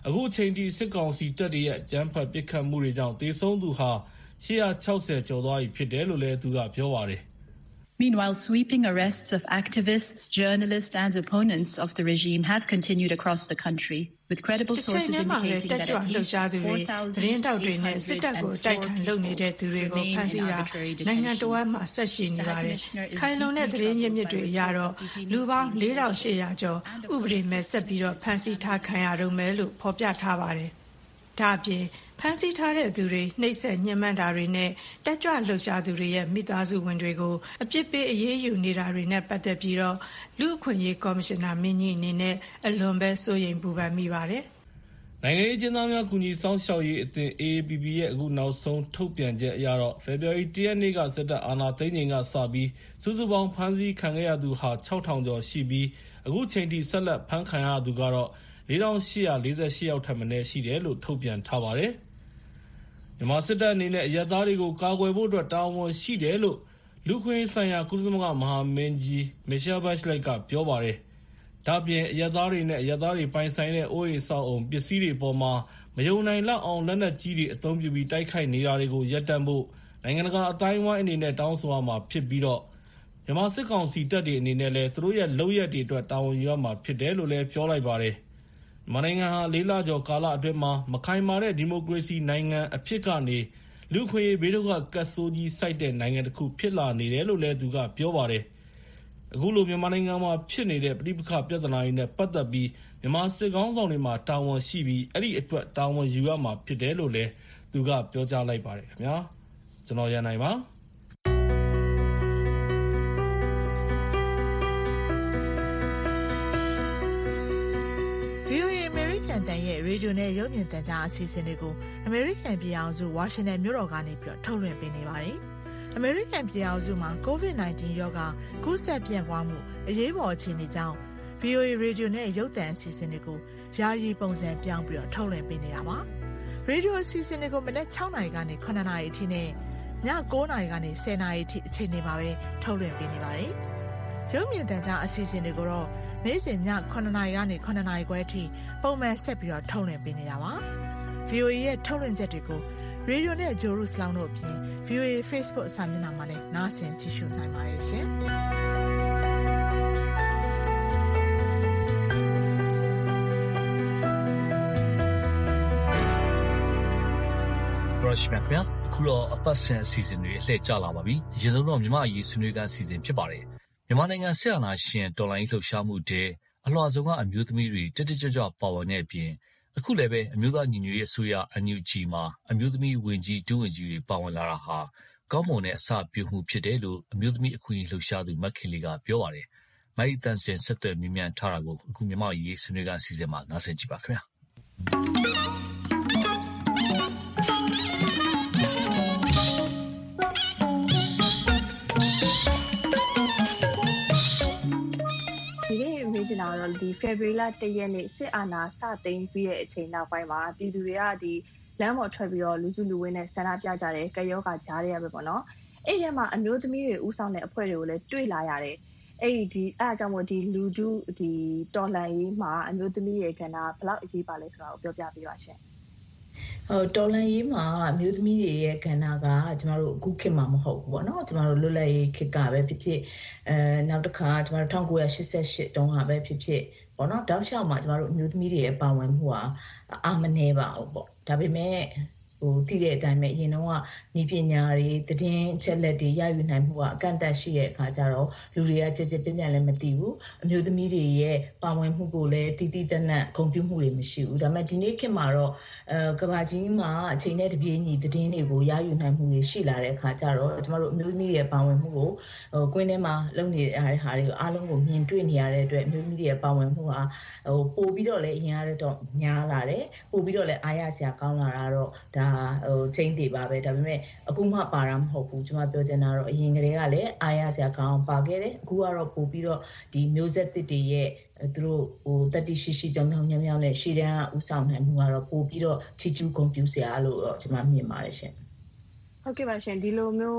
Speaker 6: အခုအချိန်ထိစစ်ကောင်စီတပ်တွေရဲ့အကြမ်းဖက်ပစ်ခတ်မှုတွေကြောင့်သေဆုံးသူဟာ860ကျော်သွားပြီဖြစ်တယ်လို့လည်းသူကပြောပါတယ်
Speaker 3: Meanwhile, sweeping arrests of activists, journalists, and opponents of the regime have continued across the country, with credible sources indicating that at least 4,000
Speaker 7: သတင်းတောက်တွေနဲ့စစ်တပ်ကိုတိုက်ခိုက်လုပ်နေတဲ့သူတွေကိုဖမ်းဆီးတာနိုင်ငံတော်မှာဆက်ရှိနေပါတယ်။ခိုင်လုံတဲ့သတင်းရင်းမြစ်တွေအရတော့လူပေါင်း4,800ကျော်ဥပဒေမဲ့ဆက်ပြီးတော့ဖမ်းဆီးထားခံရတော့မယ်လို့ဖော်ပြထားပါတယ်။ဒါအပြင်ဖမ်းဆီးထားတဲ့သူတွေနှိပ်စက်ညှဉ်းပန်းတာတွေနဲ့တက်ကြွလှုပ်ရှားသူတွေရဲ့မိသားစုဝင်တွေကိုအပြစ်ပေးအရေးယူနေတာတွေနဲ့ပတ်သက်ပြီးတော့လူ့အခွင့်အရေးကော်မရှင်နာမင်းကြီးအနေနဲ့အလွန်ပဲစိုးရိမ်ပူပန်မိပါတယ်
Speaker 6: ။နိုင်ငံရေးကျဉ်းသားများကူညီစောင့်ရှောက်ရေးအသင်း AAPP ရဲ့အခုနောက်ဆုံးထုတ်ပြန်ချက်အရတော့ဖေဖော်ဝါရီ1ရက်နေ့ကစစ်တပ်အာဏာသိမ်းချိန်ကစပြီးစုစုပေါင်းဖမ်းဆီးခံခဲ့ရသူဟာ6,000ကျော်ရှိပြီးအခုချိန်ထိဆက်လက်ဖမ်းခံရသူကတော့4,848 ယောက်ထက်မနည်းရှိတယ်လို့ထုတ်ပြန်ထားပါတယ်။မြန်မာစစ်တပ်အနေနဲ့အရပ်သားတွေကိုကာကွယ်ဖို့အတွက်တာဝန်ရှိတယ်လို့လူ့ခွင့်ဆိုင်ရာကုလသမဂ္ဂမဟာမင်းကြီး Michelle Bachelet ကပြောပါတယ်။ဒါ့အပြင်အရပ်သားတွေနဲ့အရပ်သားတွေပိုင်ဆိုင်တဲ့အိုးအိမ်ဆောက်အုံပစ္စည်းတွေပေါ်မှာမယုံနိုင်လောက်အောင်လက်နက်ကြီးတွေအသုံးပြုပြီးတိုက်ခိုက်နေတာတွေကိုရပ်တန့်ဖို့နိုင်ငံတကာအတိုင်းအဝိုင်းအနေနဲ့တောင်းဆိုရမှာဖြစ်ပြီးတော့မြန်မာစစ်ကောင်စီတပ်တွေအနေနဲ့လည်းသူတို့ရဲ့လုပ်ရက်တွေအတွက်တာဝန်ယူရမှာဖြစ်တယ်လို့လည်းပြောလိုက်ပါတယ်။မြန်မာနိုင်ငံဟာ4လကျော်ကာလအတွင်းမှာမခိုင်မာတဲ့ဒီမိုကရေစီနိုင်ငံအဖြစ်ကနေလူ့အခွင့်အရေးဘေးဒုက္ခကပ်ဆိုးကြီးဆိုက်တဲ့နိုင်ငံတစ်ခုဖြစ်လာနေတယ်လို့လည်းသူကပြောပါတယ်။အခုလိုမြန်မာနိုင်ငံမှာဖြစ်နေတဲ့ပဋိပက္ခပြဿနာတွေနဲ့ပတ်သက်ပြီးမြန်မာစစ်ကောင်ဆောင်တွေမှာတာဝန်ရှိပြီးအဲ့ဒီအတွက်တာဝန်ယူရမှာဖြစ်တယ်လို့လည်းသူကပြောကြားလိုက်ပါတယ်ခင်ဗျာ။ကျွန်တော်ရန်နိုင်ပါ
Speaker 4: တန်ရဲ့ရေဒီယိုနဲ့ရုပ်မြင်သံကြားအစီအစဉ်တွေကိုအမေရိကန်ပြည်အောင်စုဝါရှင်တန်မြို့တော်ကနေပြီးတော့ထုတ်လွှင့်ပေးနေပါတယ်။အမေရိကန်ပြည်အောင်စုမှာ COVID-19 ရောဂါကူးစက်ပြန့်ပွားမှုအရေးပေါ်အခြေအနေကြောင့် VOA ရေဒီယိုနဲ့ရုပ်သံအစီအစဉ်တွေကိုယာယီပုံစံပြောင်းပြီးတော့ထုတ်လွှင့်ပေးနေတာပါ။ရေဒီယိုအစီအစဉ်တွေကိုမနက်6နာရီကနေ9နာရီအထိနဲ့ည9နာရီကနေ10နာရီအထိအချိန်တွေမှာပဲထုတ်လွှင့်ပေးနေပါတယ်။ရုပ်မြင်သံကြားအစီအစဉ်တွေကိုတော့နေ့စဉ်ည9နာရီကနေ9နာရီခွဲအထိပုံမှန်ဆက်ပြီးတော့ထုတ်လွှင့်ပေးနေတာပါ။ VOA ရဲ့ထုတ်လွှင့်ချက်တွေကိုရေဒီယိုနဲ့ဂျိုရုစလောင်းတို့အပြင် VOA Facebook အစာမျက်နှာမှာလည်းနားဆင်ကြည့်ရှုနိုင်ပါတယ်ရှင်။
Speaker 8: ရောရှိမြတ်ခုတော့အပတ်စဉ်အစီအစဉ်တွေလှည့်ကျလာပါပြီ။အရင်ဆုံးတော့မြန်မာအရေးဆွေးနွေးကအစီအစဉ်ဖြစ်ပါတယ်။မြန်မာနိုင်ငံဆက်အာဏာရှင်တော်လှန်ရေးလှုပ်ရှားမှုတဲ့အလွှာဆုံးကအမျိုးသမီးတွေတက်တက်ကြွကြွပါဝင်တဲ့အပြင်အခုလည်းပဲအမျိုးသားညီညွတ်ရေးအစိုးရ NUG မှာအမျိုးသမီးဝင်ကြီးဒုဝန်ကြီးတွေပါဝင်လာတာဟာကောင်းမွန်တဲ့အစပြုမှုဖြစ်တယ်လို့အမျိုးသမီးအခွင့်အရေးလှုပ်ရှားသူမက်ခင်လေးကပြောပါတယ်။မိုက်တန်စင်ဆက်သွယ်မြင်မြန်ထားတာကိုအခုမြန်မာအရေးဆွေးနွေးကအစီအစဉ်မှာနားဆင်ကြည့်ပါခင်ဗျာ။
Speaker 9: ကျင်တာတော့ဒီ February လ 1 ရက်နေ့စစ်အာဏာစသိမ်းပြီးတဲ့အချိန်နောက်ပိုင်းမှာပြည်သူတွေကဒီလမ်းပေါ်ထွက်ပြီးတော့လူစုလူဝေးနဲ့ဆန္ဒပြကြတယ်၊ကယောဂါကြားရပဲပေါ့နော်။အဲ့ဒီမှာအမျိုးသမီးတွေဥဆောင်တဲ့အဖွဲ့တွေကိုလည်းတွေ့လာရတယ်။အဲ့ဒါကြောင့်မို့ဒီလူထုဒီတော်လှန်ရေးမှာအမျိုးသမီးရဲ့ကဏ္ဍဘယ်လောက်အရေးပါလဲဆိုတာကိုပြောပြပေးပါရှင်။
Speaker 10: တော်လှန်ရေးမှာအမျိုးသမီးတွေရဲ့ကဏ္ဍကကျမတို့အခုခေတ်မှာမဟုတ်ဘူးပေါ့နော်ကျမတို့လွတ်လပ်ရေးခေတ်ကပဲဖြစ်ဖြစ်နောက်တစ်ခါကျမတို့1988တုန်းကပဲဖြစ်ဖြစ်ပေါ့နော်တောက်လျှောက်မှာကျမတို့အမျိုးသမီးတွေရဲ့ပါဝင်မှုဟာအာမနည်းပါဘူးပေါ့ဒါပေမဲ့တည်တဲ့အတိုင်းပဲအရင်တော့ကဤပညာတွေသတင်းချက်လက်တွေရယူနိုင်မှုကအကန့်အသတ်ရှိတဲ့အခါကျတော့လူတွေကကြက်ကြက်ပြန့်ပြန့်လည်းမသိဘူးအမျိုးသမီးတွေရဲ့ပါဝင်မှုကိုလည်းတည်တည်တတ်တတ်ဂုဏ်ပြုမှုတွေမရှိဘူးဒါပေမဲ့ဒီနေ့ခေတ်မှာတော့ကဘာကြီးမှာအချိန်နဲ့တပြေးညီသတင်းတွေကိုရယူနိုင်မှုတွေရှိလာတဲ့အခါကျတော့ကျမတို့အမျိုးသမီးတွေရဲ့ပါဝင်မှုကိုကွင်းထဲမှာလုပ်နေတဲ့ဟာတွေကိုအားလုံးကိုမြင်တွေ့နေရတဲ့အတွက်အမျိုးသမီးတွေရဲ့ပါဝင်မှုဟာပို့ပြီးတော့လည်းအရင်ကတော့များလာတယ်ပို့ပြီးတော့လည်းအားရစရာကောင်းလာတာတော့ဒါချိန်တည်ပါပဲဒါပေမဲ့အခုမှပါတာမဟုတ်ဘူးကျွန်မပြောချင်တာတော့အရင်ကတည်းကလည်းအားရစရာကောင်းပါခဲ့တယ်အခုကတော့ပို့ပြီးတော့ဒီမျိုးဆက်သစ်တွေရဲ့သူတို့တတိရှိရှိပြောင်းပြောင်းမြောင်းနဲ့ရှေ့တန်းကဥဆောင်နိုင်မှုကတော့ပို့ပြီးတော့ချီကျူးဂုဏ်ပြုစရာလို့တော့ကျွန်မမြင်ပါတယ်ရှင်
Speaker 9: ဟုတ်ကဲ့ပါရှင်ဒီလိုမျိုးစ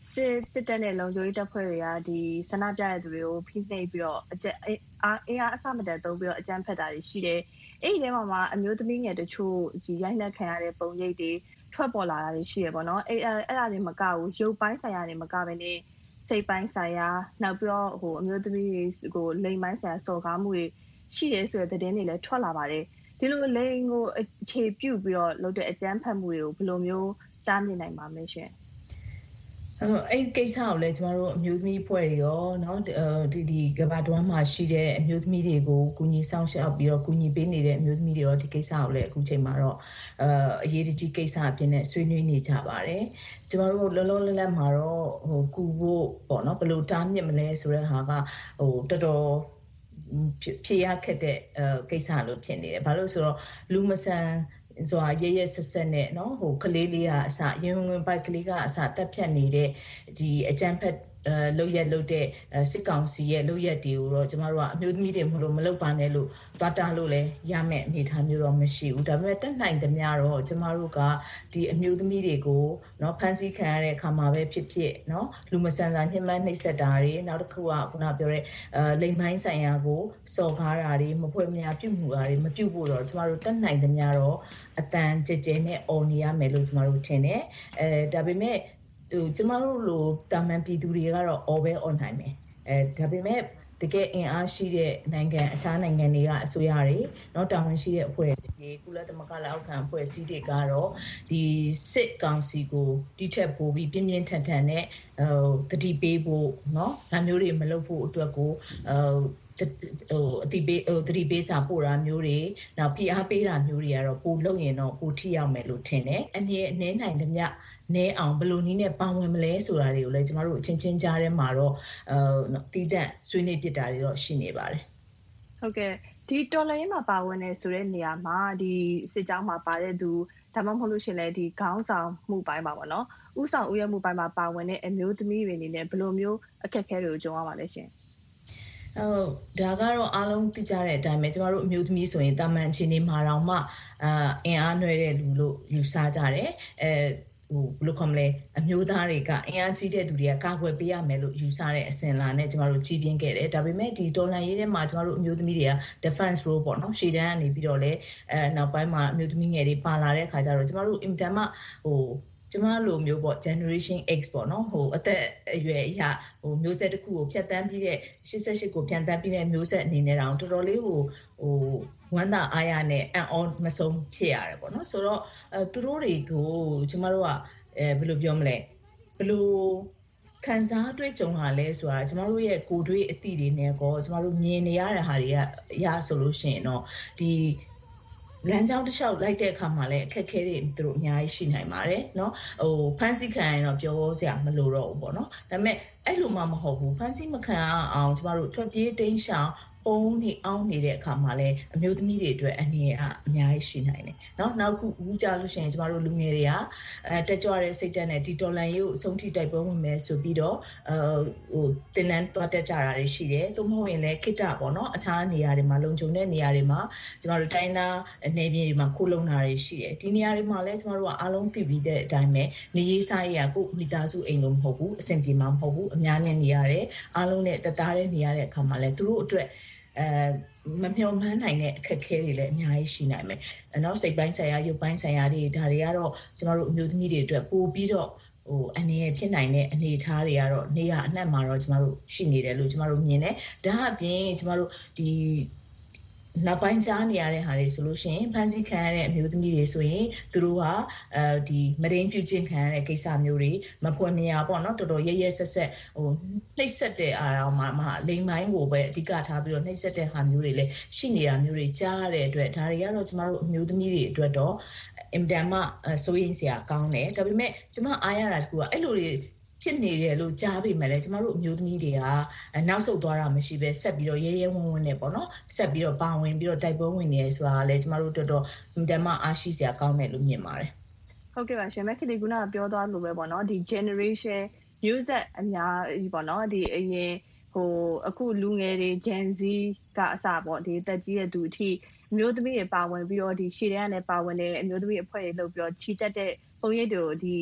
Speaker 9: စစ်တပ်နဲ့လုံခြုံရေးတပ်ဖွဲ့တွေကဒီဆန္ဒပြတဲ့သူတွေကိုဖိနှိပ်ပြီးတော့အင်အားအဆမတန်သုံးပြီးတော့အကြမ်းဖက်တာတွေရှိတယ်။အဲ့ဒီထဲမှာအမျိုးသမီးငယ်တချို့ဒီရိုက်နှက်ခံရတဲ့ပုံရိပ်တွေထွက်ပေါ်လာတာတွေရှိရပေါ့နော်။အဲ့ဒါတွေမကဘူးရုပ်ပိုင်းဆိုင်ရာတွေမကဘဲနဲ့စိတ်ပိုင်းဆိုင်ရာနောက်ပြီးတော့အမျိုးသမီးတွေကိုလိင်ပိုင်းဆိုင်ရာစော်ကားမှုတွေရှိတယ်ဆိုတဲ့သတင်းတွေလည်းထွက်လာပါတယ်။ဒီလိုလိင်ကိုအခြေပြုပြီးတော့လုပ်တဲ့အကြမ်းဖက်မှုတွေကိုဘယ်လိုမျိုးတားမြစ်နိုင်ပါမလဲရှင်။
Speaker 10: အဲ့ကိစ္စကိုလည်းကျမတို့အမျိုးသမီးဖွဲ့တွေရောเนาะဒီကဘာတွမ်းမှာရှိတဲ့အမျိုးသမီးတွေကိုကူညီဆောင်ရှောက်ပြီးတော့ကူညီပေးနေတဲ့အမျိုးသမီးတွေရောဒီကိစ္စကိုလည်းအခုချိန်မှာတော့အရေးကြီးကိစ္စအဖြစ်နဲ့ဆွေးနွေးနေကြပါတယ်ကျမတို့လောလောလတ်လတ်မှာတော့ကူဖို့ပေါ့เนาะဘယ်လိုတားမြစ်မလဲဆိုတဲ့ဟာကတော်တော်ဖြေရခက်တဲ့ကိစ္စလို့ဖြစ်နေတယ်ဘာလို့ဆိုတော့လူမဆန်ဆိုရဲဆက်ဆက်နဲ့เนาะကလေးလေးကအစရင်ဝင်ပိုက်ကလေးကအစတက်ဖြတ်နေတဲ့ဒီအကြမ်းဖက်လုပ်ရက်လုပ်တဲ့စစ်ကောင်စီရဲ့လုပ်ရက်တွေကိုတော့ကျမတို့ကအမျိုးသမီးတွေမလုပ်ပါနဲ့လို့တွားတာလို့လည်းရမယ့်အနေအထားမျိုးတော့မရှိဘူးဒါပေမဲ့တက်နိုင်သမျှတော့ကျမတို့ကဒီအမျိုးသမီးတွေကိုเนาะဖန်ဆီးခံရတဲ့အခါမှာပဲဖြစ်ဖြစ်เนาะလူမဆန်စာညှဉ်းပန်းနှိပ်စက်တာတွေနောက်တစ်ခုကခုနပြောတဲ့လိမ်ပိုင်းဆိုင်ရာကိုစော်ကားတာတွေမဖွဲ့မရပြုမှုတာတွေမပြုဖို့တော့ကျမတို့တက်နိုင်သမျှတော့အတန်ကြဲကြဲနဲ့អော်နေရမယ်လို့ကျမတို့ထင်တယ်ဒါပေမဲ့ကျမတို့လိုတာမန်ပြည်သူတွေကတော့အော်ပဲអော်နိုင်မယ်ဒါပေမဲ့တကယ်အင်အားရှိတဲ့နိုင်ငံအခြားနိုင်ငံတွေကအစိုးရတွေเนาะတာဝန်ရှိတဲ့အဖွဲ့အစည်းတွေကုလသမဂ္ဂလက်အောက်ခံအဖွဲ့အစည်းတွေကတော့ဒီစစ်ကောင်စီကိုတိထက်ပိုပြီးပြင်းပြင်းထန်ထန်နဲ့တတိပေးဖို့เนาะဒါမျိုးတွေမလုပ်ဖို့အတွက်ကိုအတိပေးစာပို့တာမျိုးတွေနောက်ဖိအားပေးတာမျိုးတွေကတော့ပိုလုပ်ရင်တော့ပိုထိရောက်မယ်လို့ထင်တယ်အနေနိုင်သမျှနဲအောင်ဘယ်လိုနည်းနဲ့ပါဝင်မလဲဆိုတာတွေကိုလည်းကျမတို့အချင်းချင်းကြားထဲမှာတော့တီးတန့်ဆွေးနွေးပြတာတွေတော့ရှိနေပါတယ်
Speaker 9: ဟုတ်ကဲ့ဒီတော်လိုင်းမှာပါဝင်နေဆိုတဲ့နေရာမှာဒီစစ်ကြောင်းမှာပါတဲ့သူဒါမှမဟုတ်လို့ရှင်လဲဒီခေါင်းဆောင်မှုပိုင်းပါပေါ့နော်ဥဆောင်ဥရမှုပိုင်းမှာပါဝင်တဲ့အမျိုးသမီးတွေအနေနဲ့ဘယ်လိုမျိုးအခက်အခဲတွေကိုကြုံရပါလဲရှင်
Speaker 10: ဒါကတော့အားလုံးသိကြတဲ့အတိုင်းပဲကျမတို့အမျိုးသမီးဆိုရင်တာမန်အခြေအနေမှာတော့မှအင်အားနွယ်တဲ့လူလို့ယူဆကြတယ်ဘယ်လိုခေါ်မလဲအမျိုးသားတွေကအင်အားကြီးတဲ့သူတွေကကာကွယ်ပေးရမယ်လို့ယူဆတဲ့အစဉ်လာနဲ့ကျမတို့ကြီးပြင်းခဲ့တယ်ဒါပေမဲ့ဒီတော်လှန်ရေးထဲမှာကျမတို့အမျိုးသမီးတွေက defense role ပေါ့နော်ရှေ့တန်းကနေပြီးတော့လဲနောက်ပိုင်းမှာအမျိုးသမီးငယ်တွေပါလာတဲ့အခါကျတော့ကျမတို့အင်တန်မှကျမလိုမျိုးပေါ့ generation X ပေါ့နော်အသက်အရွယ်အရမျိုးဆက်တစ်ခုကိုဖြတ်တန်းပြီးတဲ့88ကိုဖြတ်တန်းပြီးတဲ့မျိုးဆက်အနေနဲ့တောင်တော်တော်လေးဝမ်းသာအားရနဲ့အံ့ဩမဆုံးဖြစ်ရတယ်ပေါ့နော်ဆိုတော့သူတို့တွေကိုကျမတို့ကဘယ်လိုပြောမလဲဘယ်လိုခံစားတွေ့ကြုံလာလဲဆိုတာကျမတို့ရဲ့ကိုယ်တွေ့အသိတွေနဲ့ကောကျမတို့မြင်နေရတဲ့ဟာတွေကရဆိုလို့ရှိရင်တော့ဒီလမ်းကြောင်းတစ်လျှောက်လိုက်တဲ့အခါမှာလည်းအခက်အခဲတွေသူတို့အများကြီးရှိနိုင်ပါတယ်เนาะဖန်ဆီးခံရင်တော့ပြောစရာမလိုတော့ဘူးပေါ့နော်ဒါပေမဲ့အဲ့လိုမှမဟုတ်ဘူးဖန်ဆီးမခံအောင်ကျမတို့ထွက်ပြေးတိမ်းရှောင်ပုံနေအောင်နေတဲ့အခါမှာလည်းအမျိုးသမီးတွေအတွက်အနေနဲ့အများကြီးရှိနိုင်တယ်เนาะနောက်ခုဦးကြလို့ရှိရင်ကျမတို့လူငယ်တွေကတက်ကြွတဲ့စိတ်ဓာတ်နဲ့ဒီတော်လန်ရေးကိုအဆုံးထိတိုက်ပွဲဝင်မယ်ဆိုပြီးတော့တင်နန်းတွားတက်ကြတာတွေရှိတယ်သို့မဟုတ်ရင်လည်းခိတ္တပေါ့เนาะအခြားနေရာတွေမှာလုံခြုံတဲ့နေရာတွေမှာကျမတို့တိုင်းသားနေပြည်တွေမှာခိုးလုံတာတွေရှိတယ်ဒီနေရာတွေမှာလည်းကျမတို့ကအားလုံးသိပြီးတဲ့အတိုင်းပဲနေရေးစားရေးကကိုမိသားစုအိမ်လို့မဟုတ်ဘူးအဆင်ပြေမှာမဟုတ်ဘူးအများနဲ့နေရတယ်အားလုံးနဲ့တသားတဲ့နေရတဲ့အခါမှာလည်းသူတို့အတွက်မမျှော်မှန်းနိုင်တဲ့အခက်အခဲတွေလည်းအများကြီးရှိနိုင်မယ်။နောက်စိတ်ပိုင်းဆိုင်ရာရုပ်ပိုင်းဆိုင်ရာတွေဒါတွေကတော့ကျမတို့အမျိုးသမီးတွေအတွက်ပို့ပြီးတော့အနေနဲ့ဖြစ်နိုင်တဲ့အနေအထားတွေကတော့နေရာအနှံ့မှာတော့ကျမတို့ရှိနေတယ်လို့ကျမတို့မြင်တယ်။ဒါအပြင်ကျမတို့ဒီနောက်ပိုင်းကြားနေရတဲ့ဟာတွေဆိုလို့ရှိရင်ဖန်ဆီးခံရတဲ့အမျိုးသမီးတွေဆိုရင်သူတို့ဟာဒီမရင်းပြုခြင်းခံရတဲ့ကိစ္စမျိုးတွေမဖွယ်မရပေါ့နော်တော်တော်ရဲဆက်ဆက်နှိပ်စက်တဲ့အားအောင်မှာလိမ်ပိုင်းကိုပဲအဓိကထားပြီးတော့နှိပ်စက်တဲ့ဟာမျိုးတွေလည်းရှိနေတာမျိုးတွေကြားရတဲ့အတွက်ဒါတွေကတော့ကျမတို့အမျိုးသမီးတွေအတွက်တော့အင်တန်မှစိုးရိမ်စရာကောင်းတယ်ဒါပေမဲ့ကျမအားရတာတကူကအဲ့လိုတွေဖြစ်နေတယ်လို့ကြားပေမဲ့လည်းကျမတို့အမျိုးသမီးတွေကနောက်ဆုတ်သွားတာမရှိပဲဆက်ပြီးတော့ရဲဝံ့နဲ့ပေါ့နော်ဆက်ပြီးတော့ပါဝင်ပြီးတော့တိုက်ပွဲဝင်နေရဆိုတာလည်းကျမတို့တော်တော်ဓမ္မအားရှိစရာကောင်းတယ်လို့မြင်ပါတယ်
Speaker 9: ဟုတ်ကဲ့ပါရှင်မက်ခလီကူနာပြောသွားလို့ပဲပေါ့နော်ဒီ generation မျိုးဆက်အများကြီးပေါ့နော်ဒီအရင်အခုလူငယ်တွေ Gen Z ကအစပေါ့ဒီတက်ကြီးရဲ့သူအထိအမျိုးသမီးတွေပါဝင်ပြီးတော့ဒီရှေ့တန်းကနေပါဝင်တဲ့အမျိုးသမီးအဖွဲ့တွေလုပ်ပြီးတော့ချီတက်တဲ့ပုံရိပ်တွေကိုဒီ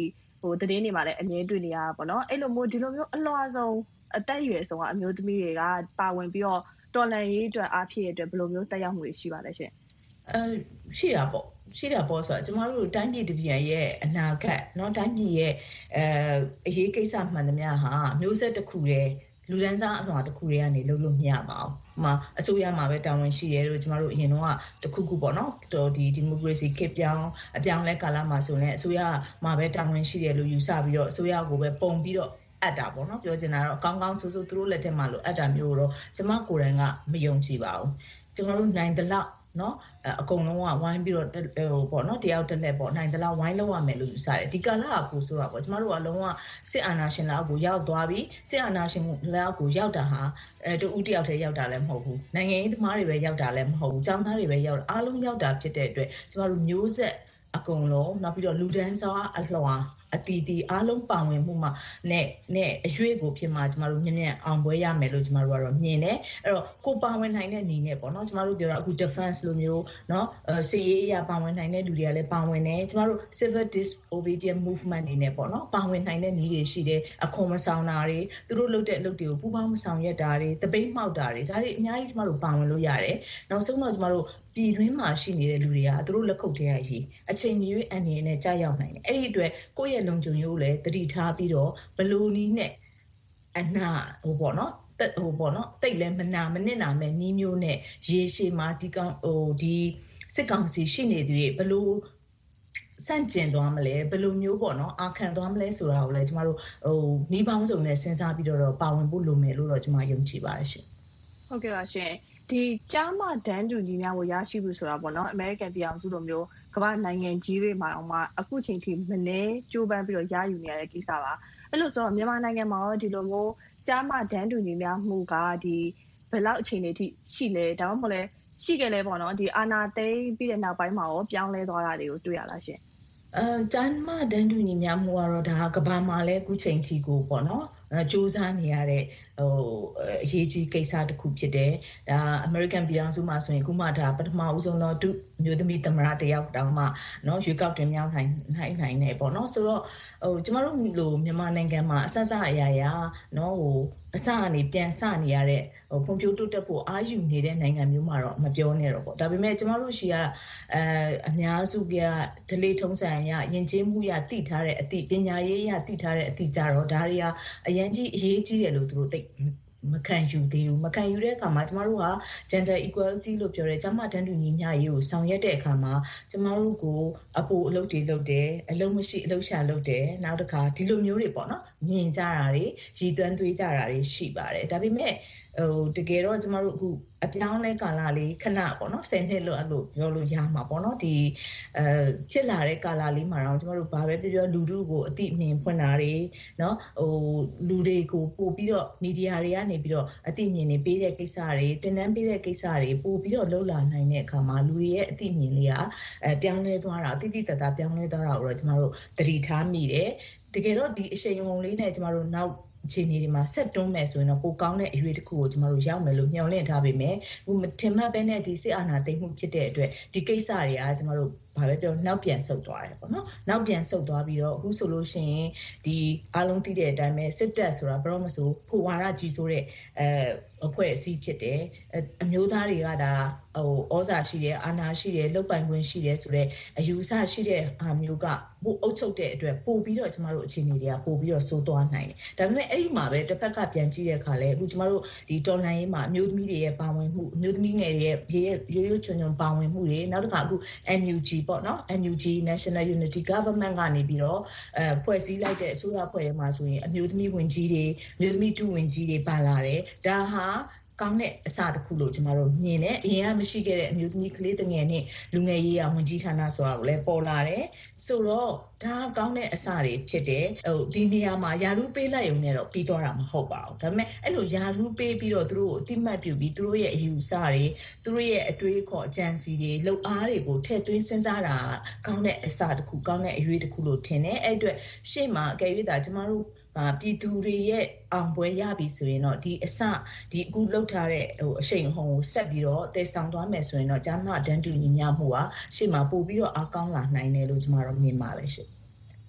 Speaker 9: သတင်းတွေမှာလည်းအမြဲတွေ့နေရတာပေါ့နော်အဲ့လိုမျိုးဒီလိုမျိုးအလွှာဆုံးအသက်အရွယ်ဆုံးကအမျိုးသမီးတွေကပါဝင်ပြီးတော့တော်လှန်ရေးအတွက်အားဖြည့်ရတဲ့ဘယ်လိုမျိုးတက်ရောက်မှုတွေရှိပါလဲရှင်
Speaker 10: ရှိတာပေါ့ဆိုတော့ကျမတို့တိုင်းပြည်တစ်ပြည်ရဲ့အနာဂတ်เนาะတိုင်းပြည်ရဲ့အရေးကိစ္စမှန်သမျှဟာမျိုးဆက်တစ်ခုတည်းလူဒန်းစားအလွှာတစ်ခုတည်းကနေလုပ်လို့မရပါဘူး။ဟိုမှာအစိုးရမှာပဲတာဝန်ရှိတယ်လို့ကျမတို့အရင်တော့တခုခုပေါ့နော်။ဒီမိုကရေစီခေတ်ပြောင်းအပြောင်းလဲကာလမှာဆိုရင်အစိုးရမှာပဲတာဝန်ရှိတယ်လို့ယူဆပြီးတော့အစိုးရကိုပဲပုံပြီးတော့အပ်တာပေါ့နော်။ပြောချင်တာတော့ကောင်းကောင်းဆိုးဆိုးသူတို့လက်ထက်မှာလို့အပ်တာမျိုးတော့ကျမကိုယ်တိုင်ကမယုံကြည်ပါဘူး။ကျမတို့နိုင်တဲ့လောက်နော်အကုန်လုံးကဝိုင်းပြီးတော့ပေါ့နော်တယောက်တစ်လက်ပေါ့နိုင်တဲ့လောက်ဝိုင်းလောက်ရမယ်လို့ယူဆတယ်ဒီကာလကကိုဆိုတာပေါ့ကျမတို့ကလုံးဝစစ်အာဏာရှင်လက်အောက်ကိုရောက်သွားပြီစစ်အာဏာရှင်လက်အောက်ကိုရောက်တာဟာတူဦးတယောက်တည်းရောက်တာလည်းမဟုတ်ဘူးနိုင်ငံရေးသမားတွေပဲရောက်တာလည်းမဟုတ်ဘူးចောင်းသားတွေပဲရောက်တာအားလုံးရောက်တာဖြစ်တဲ့အတွက်ကျမတို့မျိုးဆက်အကုန်လုံးနောက်ပြီးတော့လူဒန်းစားအလွှာအတီးတီအားလုံးပါဝင်မှုမှာနဲ့အရွေးကိုဖြစ်မှာကျမတို့မြင်မြန်အောင်ပွဲရမယ်လို့ကျမတို့ကတော့မြင်တယ်အဲ့တော့ကိုပါဝင်နိုင်တဲ့နေနဲ့ပေါ့နော်ကျမတို့ပြောတာအခု defense လိုမျိုးเนาะစီရေးအရာပါဝင်နိုင်တဲ့လူတွေကလည်းပါဝင်တယ်ကျမတို့ civil disobedience movement နေနဲ့ပေါ့နော်ပါဝင်နိုင်တဲ့နေတွေရှိတယ်အခွန်မဆောင်တာတွေသူတို့လုပ်တဲ့အလုပ်တွေကိုပူးပေါင်းမဆောင်ရက်တာတွေတပိတ်မှောက်တာတွေဒါတွေအများကြီးကျမတို့ပါဝင်လို့ရတယ်နောက်ဆုံးတော့ကျမတို့ပြည်တွင်းမှာရှိနေတဲ့လူတွေကသူတို့လက်ခုပ်ထဲရရေးအချိန်မရွေးအနေနဲ့ကြာရောက်နိုင်တယ်အဲ့ဒီအတွက်ကိုယ့်ရဲ့လုံခြုံရေးကိုလည်းတတိထားပြီးတော့ဘလိုနီးနဲ့အနာပေါ့နော်တိတ်လဲမနာမနစ်နာမဲ့နီးမျိုးနဲ့ရေရှည်မှာဒီစစ်ကောင်စီရှိနေသူတွေဘလိုစန့်ကျင်သွားမလဲဘယ်လိုမျိုးပေါ့နော်အာခံသွားမလဲဆိုတာကိုလည်းကျမတို့နီးပေါင်းစုံနဲ့စဉ်းစားပြီးတော့ပါဝင်ဖို့လိုမယ်လို့တော့ကျမယုံကြည်ပါတယ်ရှင်
Speaker 9: ဟုတ်ကဲ့ပါရှင်ဒီကျားမတန်းတူညီများကိုရရှိဘူးဆိုတာပေါ့နော်အမေရိကန်ပြည်အောင်စုလိုမျိုးကမ္ဘာနိုင်ငံကြီးတွေမှာတော့မှအခုချိန်ထိမနှဲကြိုးပမ်းပြီးတော့ရယူနေရတဲ့ကိစ္စပါအဲ့လိုဆိုတော့မြန်မာနိုင်ငံမှာရောဒီလိုမျိုးကျားမတန်းတူညီများမှုကဒီဘယ်လောက်အချိန်တွေထိရှိလဲဒါမှမဟုတ်လဲရှိခဲ့လဲပေါ့နော်ဒီအာနာသိမ်းပြီးတဲ့နောက်ပိုင်းမှာရောပြောင်းလဲသွားတာတွေကိုတွေ့ရလားရှင်
Speaker 10: ကျန်းမာတန်းတူညီများမှုကတော့ဒါကဘာမှလည်းအခုချိန်ထိကိုပေါ့နော်စူးစမ်းနေရတဲ့အရေးကြီးကိစ္စတစ်ခုဖြစ်တယ်ဒါအမေရိကန်ပြည်ထောင်စုမှာဆိုရင်ခုမှဒါပထမဦးဆုံးတော့မျိုးသမီးသမရတယောက်တောင်မှเนาะရွေးကောက်တင်မြောက်နိုင်နေပေါ့နော်ဆိုတော့ကျမတို့လိုမြန်မာနိုင်ငံမှာအဆက်အရာเนาะအစအနေပြန်စနေရတဲ့ဖွံ့ဖြိုးတိုးတက်ဖို့အားယူနေတဲ့နိုင်ငံမျိုးမှာတော့မပြောနဲ့တော့ပေါ့ဒါပေမဲ့ကျမတို့ရှိကအများစုကဒလေထုံးစံရယဉ်ကျေးမှုရတည်ထားတဲ့အသည့်ပညာရေးရတည်ထားတဲ့အသည့်ကြတော့ဒါတွေကအရင်ကြီးအရေးကြီးတယ်လို့သူတို့သိမခံယူသေးဘူးမခံယူတဲ့အခါမှာကျမတို့က gender equality လို့ပြောတဲ့ကျမတန်းတူညီမျှရေးကိုဆောင်ရွက်တဲ့အခါမှာကျမတို့ကိုအလုပ်တွေလုပ်တယ်အလုပ်မရှိအလုပ်ရှာလုပ်တယ်နောက်တစ်ခါဒီလိုမျိုးတွေပေါ့နော်မြင်ကြတာတွေရည်သွမ်းသွေးကြတာတွေရှိပါတယ်ဒါပေမဲ့တကယ်တော့ကျမတို့အခုအပြောင်းလဲကာလလေးခဏပေါ့နော်10နှစ်လို့အဲ့လိုပြောလို့ရမှာပေါ့နော်ဒီဖြစ်လာတဲ့ကာလလေးမှာတော့ကျမတို့ဘာပဲပြောလူထုကိုအသိအမြင်ဖွင့်တာတွေနော်လူတွေကိုပို့ပြီးတော့မီဒီယာတွေကနေပြီးတော့အသိအမြင်တွေပေးတဲ့ကိစ္စတွေတင်နန်းပေးတဲ့ကိစ္စတွေပို့ပြီးတော့လှုပ်လာနိုင်တဲ့အခါမှာလူတွေရဲ့အသိအမြင်လေးကပြောင်းလဲသွားတာတိတိတတ်တာပြောင်းလဲသွားတာကိုတော့ကျမတို့သတိထားမိတယ်တကယ်တော့ဒီအရှိန်အဟုန်လေးနဲ့ကျမတို့နောက်အခြေအနေတွေမှာဆက်တွန်းမယ်ဆိုရင်တော့ပိုကောင်းတဲ့အရွေးတစ်ခုကိုကျမတို့ရောက်မယ်လို့မျှော်လင့်ထားပေမဲ့ဟိုထင်မှတ်ပဲနဲ့ဒီစစ်အာဏာသိမ်းမှုဖြစ်တဲ့အတွက်ဒီကိစ္စတွေကကျမတို့ဘာပဲပြောနောက်ပြန်ဆုတ်သွားတယ်ပေါ့နော်နောက်ပြန်ဆုတ်သွားပြီးတော့အခုဆိုလို့ရှိရင်ဒီအားလုံးသိတဲ့အတိုင်းပဲစစ်တပ်ဆိုတာဘယ်တော့မှဆိုဖိုဝါဒကြီးဆိုတဲ့အဖွဲ့အစည်းဖြစ်တယ်အမျိုးသားတွေကဒါဩဇာရှိတယ်အာဏာရှိတယ်လုပ်ပိုင်ခွင့်ရှိတယ်ဆိုတော့အယူဆရှိတဲ့အားမျိုးကပို့အုပ်ချုပ်တဲ့အတွက်ပို့ပြီးတော့ကျမတို့အခြေအနေတွေကပို့ပြီးတော့ဆိုးသွားနိုင်တယ်ဒါပေမဲ့အဲ့ဒီမှာပဲတစ်ဖက်ကပြန်ကြည့်တဲ့အခါလဲအခုကျမတို့ဒီတော်လှန်ရေးမှာအမျိုးသမီးတွေရဲ့ပါဝင်မှုအမျိုးသမီးငယ်တွေရဲ့ရိုးချွန်ချွန်ပါဝင်မှုတွေနောက်တစ်ခါအခု NUG ပေါ့နော် NUG National Unity Government ကနေပြီးတော့ဖွဲ့စည်းလိုက်တဲ့အစိုးရအဖွဲ့ထဲမှာဆိုရင်အမျိုးသမီးဝင်ကြီးတွေအမျိုးသမီးတူဝင်ကြီးတွေပါလာတယ်ဒါဟာကောင်းတဲ့အစတစ်ခုလို့ကျမတို့မြင်တယ်အရင်ကမရှိခဲ့တဲ့အမျိုးသမီးကလေးငယ်နဲ့လူငယ်ရေးရာဝန်ကြီးဌာနဆိုတာကိုလည်းပေါ်လာတယ်ဆိုတော့ဒါကောင်းတဲ့အစတွေဖြစ်တယ်ဒီနေရာမှာယာရုပေးလိုက်ရုံနဲ့တော့ပြီးသွားတာမဟုတ်ပါဘူးဒါပေမဲ့အဲ့လိုယာရုပေးပြီးတော့သူတို့ကိုအတိမတ်ပြုပြီးသူတို့ရဲ့အယူအဆတွေသူတို့ရဲ့အတွေးခေါ်အကြံစီတွေလှုပ်အားတွေကိုထည့်သွင်းစဉ်းစားတာကောင်းတဲ့အစတစ်ခုကောင်းတဲ့အရွေးတစ်ခုလို့ထင်တယ်အဲ့အတွက်ရှေ့မှာအကယ်၍သာကျမတို့ပြည်သူတွေရဲ့အောင်ပွဲရပြီဆိုရင်တော့ဒီအခုလောက်ထားတဲ့အရှိန်အဟုန်ကိုဆက်ပြီးတော့တည်ဆောင်သွားမယ်ဆိုရင်တော့ကျမတန်းတူညီမျှမှုကရှေ့မှာပို့ပြီးတော့အားကောင်းလာနိုင်တယ်လို့ကျမတို့မြင်ပါပဲရှင်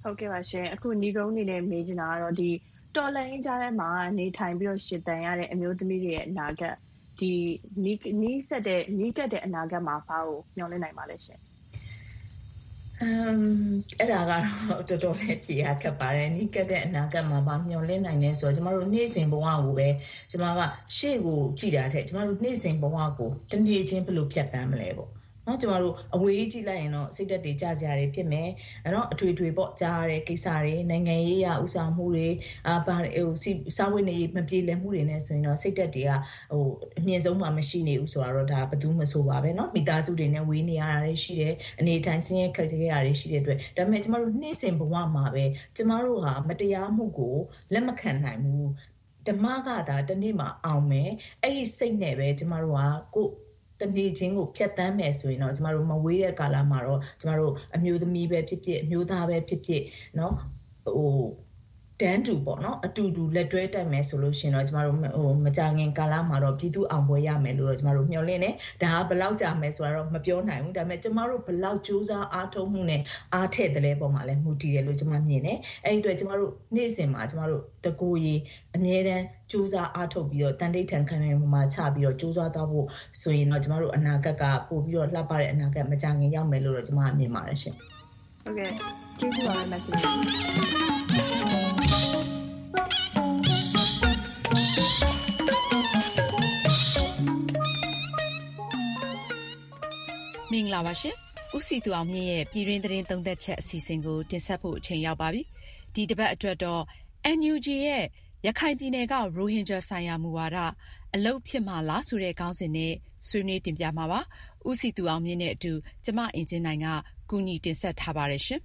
Speaker 9: ဟုတ်ကဲ့ပါရှင်အခုညီကုန်းနေနဲ့မေးချင်တာကတော့ဒီတော်လှန်ရေးကြားထဲမှာနေထိုင်ပြီးတော့ရှင်သန်ရတဲ့အမျိုးသမီးတွေရဲ့အနာဂတ်ဒီနီးကပ်တဲ့အနာဂတ်မှာဘာကိုမျှော်လင့်နိုင်ပါလဲရှင်
Speaker 10: အဲ့ဒါကတော့တော်တော်လေးဖြေရခက်ပါတယ်နီးကပ်တဲ့အနာဂတ်မှာမျှော်လင့်နိုင်နေဆိုတော့ကျမတို့နေ့စဉ်ဘဝကိုပဲကျမကရှေ့ကိုကြည့်တာထက်ကျမတို့နေ့စဉ်ဘဝကိုတနေ့ချင်းဘယ်လိုဖြတ်တန်းမလဲပေါ့နော်ကျမတို့အဝေးကြည့်လိုက်ရင်တော့စိတ်သက်တွေကြစရာတွေဖြစ်မယ်အဲ့တော့အထွေထွေပေါ့ကြားရတဲ့ကိစ္စတွေနိုင်ငံရေးရဥဆောင်မှုတွေစာဝတ်နေရေးမပြေလည်မှုတွေနဲ့ဆိုရင်တော့စိတ်သက်တွေကအမြင့်ဆုံးမှမရှိနေဘူးဆိုတော့ဒါဘယ်သူမှမဆိုပါပဲเนาะမိသားစုတွေနဲ့ဝေးနေရတာတွေရှိတယ်အနေထိုင်ဆင်းရဲခက်ခဲရတာတွေရှိတဲ့အတွက်ဒါပေမဲ့ကျမတို့နေ့စဉ်ဘဝမှာပဲကျမတို့ဟာမတရားမှုကိုလက်မခံနိုင်ဘူးဓမ္မကဒါတနေ့မှအောင်မယ်အဲ့ဒီစိတ်နဲ့ပဲကျမတို့ကကိုတနေ့ချင်းကိုဖြတ်တန်းမယ်ဆိုရင်တော့ကျမတို့မဝေးတဲ့ကာလမှာတော့ကျမတို့အမျိုးသမီးပဲဖြစ်ဖြစ်အမျိုးသားပဲဖြစ်ဖြစ်เนาะတန်းတူပေါ့နော်အတူတူလက်တွဲတက်မယ်ဆိုလို့ရှင်တော့ကျမတို့မကြခင်ကာလမှာတော့ပြည်သူအောင်ပွဲရမယ်လို့တော့ကျမတို့မျှော်လင့်နေဒါကဘယ်လောက်ကြာမယ်ဆိုတာတော့မပြောနိုင်ဘူးဒါပေမဲ့ကျမတို့ဘယ်လောက်ကြိုးစားအားထုတ်မှုနဲ့အားထည့်တယ်လဲပုံမှာလဲမူတည်တယ်လို့ကျမမြင်တယ်အဲ့ဒီအတွက်ကျမတို့နေ့စဉ်မှာကျမတို့တကူရီအမြဲတမ်းကြိုးစားအားထုတ်ပြီးတော့တန်တိတ်ထန်ခံနေမှာချပြီးတော့ကြိုးစားသွားဖို့ဆိုရင်တော့ကျမတို့အနာဂတ်ကပို့ပြီးတော့လှပတဲ့အနာဂတ်မကြခင်ရောက်မယ်လို့တော့ကျမမြင်ပါတယ်ရှင်
Speaker 9: ဟုတ်ကဲ့ကျေးဇူးပါမခင်ဗျာ
Speaker 5: မင်္ဂလာပါရှင်ဦးစီသူအောင်မြင့်ရဲ့ပြည်တွင်းသတင်းသုံးသက်ချက်အစီအစဉ်ကိုတင်ဆက်ဖို့အချိန်ရောက်ပါပြီဒီတစ်ပတ်အတွက်တော့ NUG ရဲ့ရခိုင်ပြည်နယ်ကရိုဟင်ဂျာဆိုင်ရာမူဝါဒအလုပ်ဖြစ်မှာလားဆိုတဲ့ခေါင်းစဉ်နဲ့ဆွေးနွေးတင်ပြမှာပါဦးစီသူအောင်မြင့်နဲ့အတူကျမအင်ဂျင်နိုင်ကကူညီတင်ဆက်ထားပါတယ်ရှင်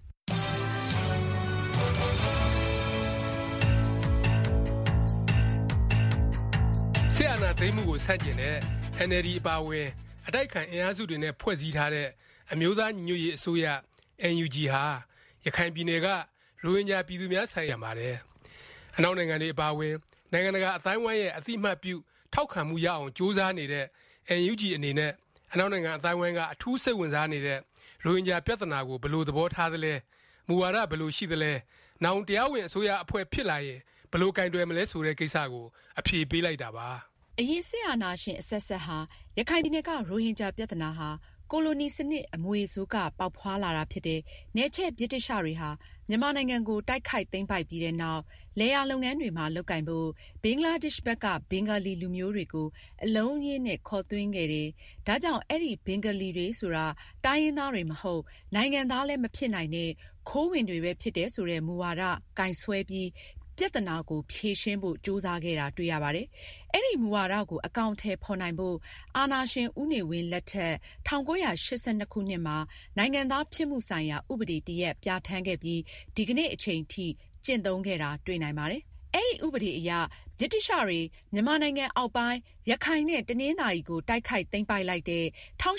Speaker 11: ဆီယနာသိမ်းမှုကိုဆန့်ကျင်တဲ့ NLD အပါအဝင်အတိုက်ခံအင်အားစုတွေနဲ့ဖွဲ့စည်းထားတဲ့အမျိုးသားညီညွတ်ရေးအစိုးရ NUG ဟာရခိုင်ပြည်နယ်ကရိုဟင်ဂျာပြည်သူများဆိုင်ရာပါတယ်။အနောက်နိုင်ငံတွေအပါအဝင်နိုင်ငံတကာအသိုင်းအဝိုင်းရဲ့အသိအမှတ်ပြုထောက်ခံမှုရအောင်ကြိုးစားနေတဲ့ NUG အနေနဲ့အနောက်နိုင်ငံအသိုင်းအဝိုင်းကအထူးစိတ်ဝင်စားနေတဲ့ရိုဟင်ဂျာပြဿနာကိုဘယ်လိုသဘောထားသလဲမူဝါဒဘယ်လိုရှိသလဲနောင်တရားဝင်အစိုးရအဖွဲ့ဖြစ်လာရင်ဘယ်လိုကင်တွယ်မလဲဆိုတဲ့ကိစ္စကိုအဖြေပေးလိုက်တာပါ
Speaker 5: အရင်စစ်အာဏာရှင်အဆက်ဆက်ဟာရခိုင်ပြည်နယ်ကရိုဟင်ဂျာပြဿနာဟာကိုလိုနီစနစ်အမွေဆိုးကပေါက်ဖွာလာတာဖြစ်တဲ့နယ်ချဲ့ဗြိတိရှတွေဟာမြန်မာနိုင်ငံကိုတိုက်ခိုက်သိမ်းပိုက်ပြီးတဲ့နောက်လယ်ယာလုပ်ငန်းတွေမှာလုပ်ကင်ဖို့ဘင်္ဂလားဒေ့ရှ်ဘက်ကဘင်္ဂလီလူမျိုးတွေကိုအလုံးရင်းနဲ့ခေါ်သွင်းခဲ့တယ်။ဒါကြောင့်အဲ့ဒီဘင်္ဂလီတွေဆိုတာတိုင်းရင်းသားတွေမဟုတ်နိုင်ငံသားလည်းမဖြစ်နိုင်တဲ့ခိုးဝင်တွေပဲဖြစ်တယ်ဆိုတဲ့မူဝါဒကင်ဆွဲပြီးပြဿနာကိုဖြေရှင်းဖို့ကြိုးစားခဲ့တာတွေ့ရပါတယ်။အဲ့ဒီမူဝါဒကိုအကောင့်ထဲဖော်နိုင်ဖို့အာဏာရှင်ဦးနေဝင်းလက်ထက်1982ခုနှစ်မှာနိုင်ငံသားဖြစ်မှုဆိုင်ရာဥပဒေတရက်ပြဋ္ဌာန်းခဲ့ပြီးဒီကနေ့အချိန်ထိကျင့်သုံးခဲ့တာတွေ့နိုင်ပါတယ်။အဲ့ဒီဥပဒေအရဗြိတိရှတွေမြန်မာနိုင်ငံအောက်ပိုင်းရခိုင်နဲ့တနင်္သာရီကိုတိုက်ခိုက်သိမ်းပိုက်လိုက်တဲ့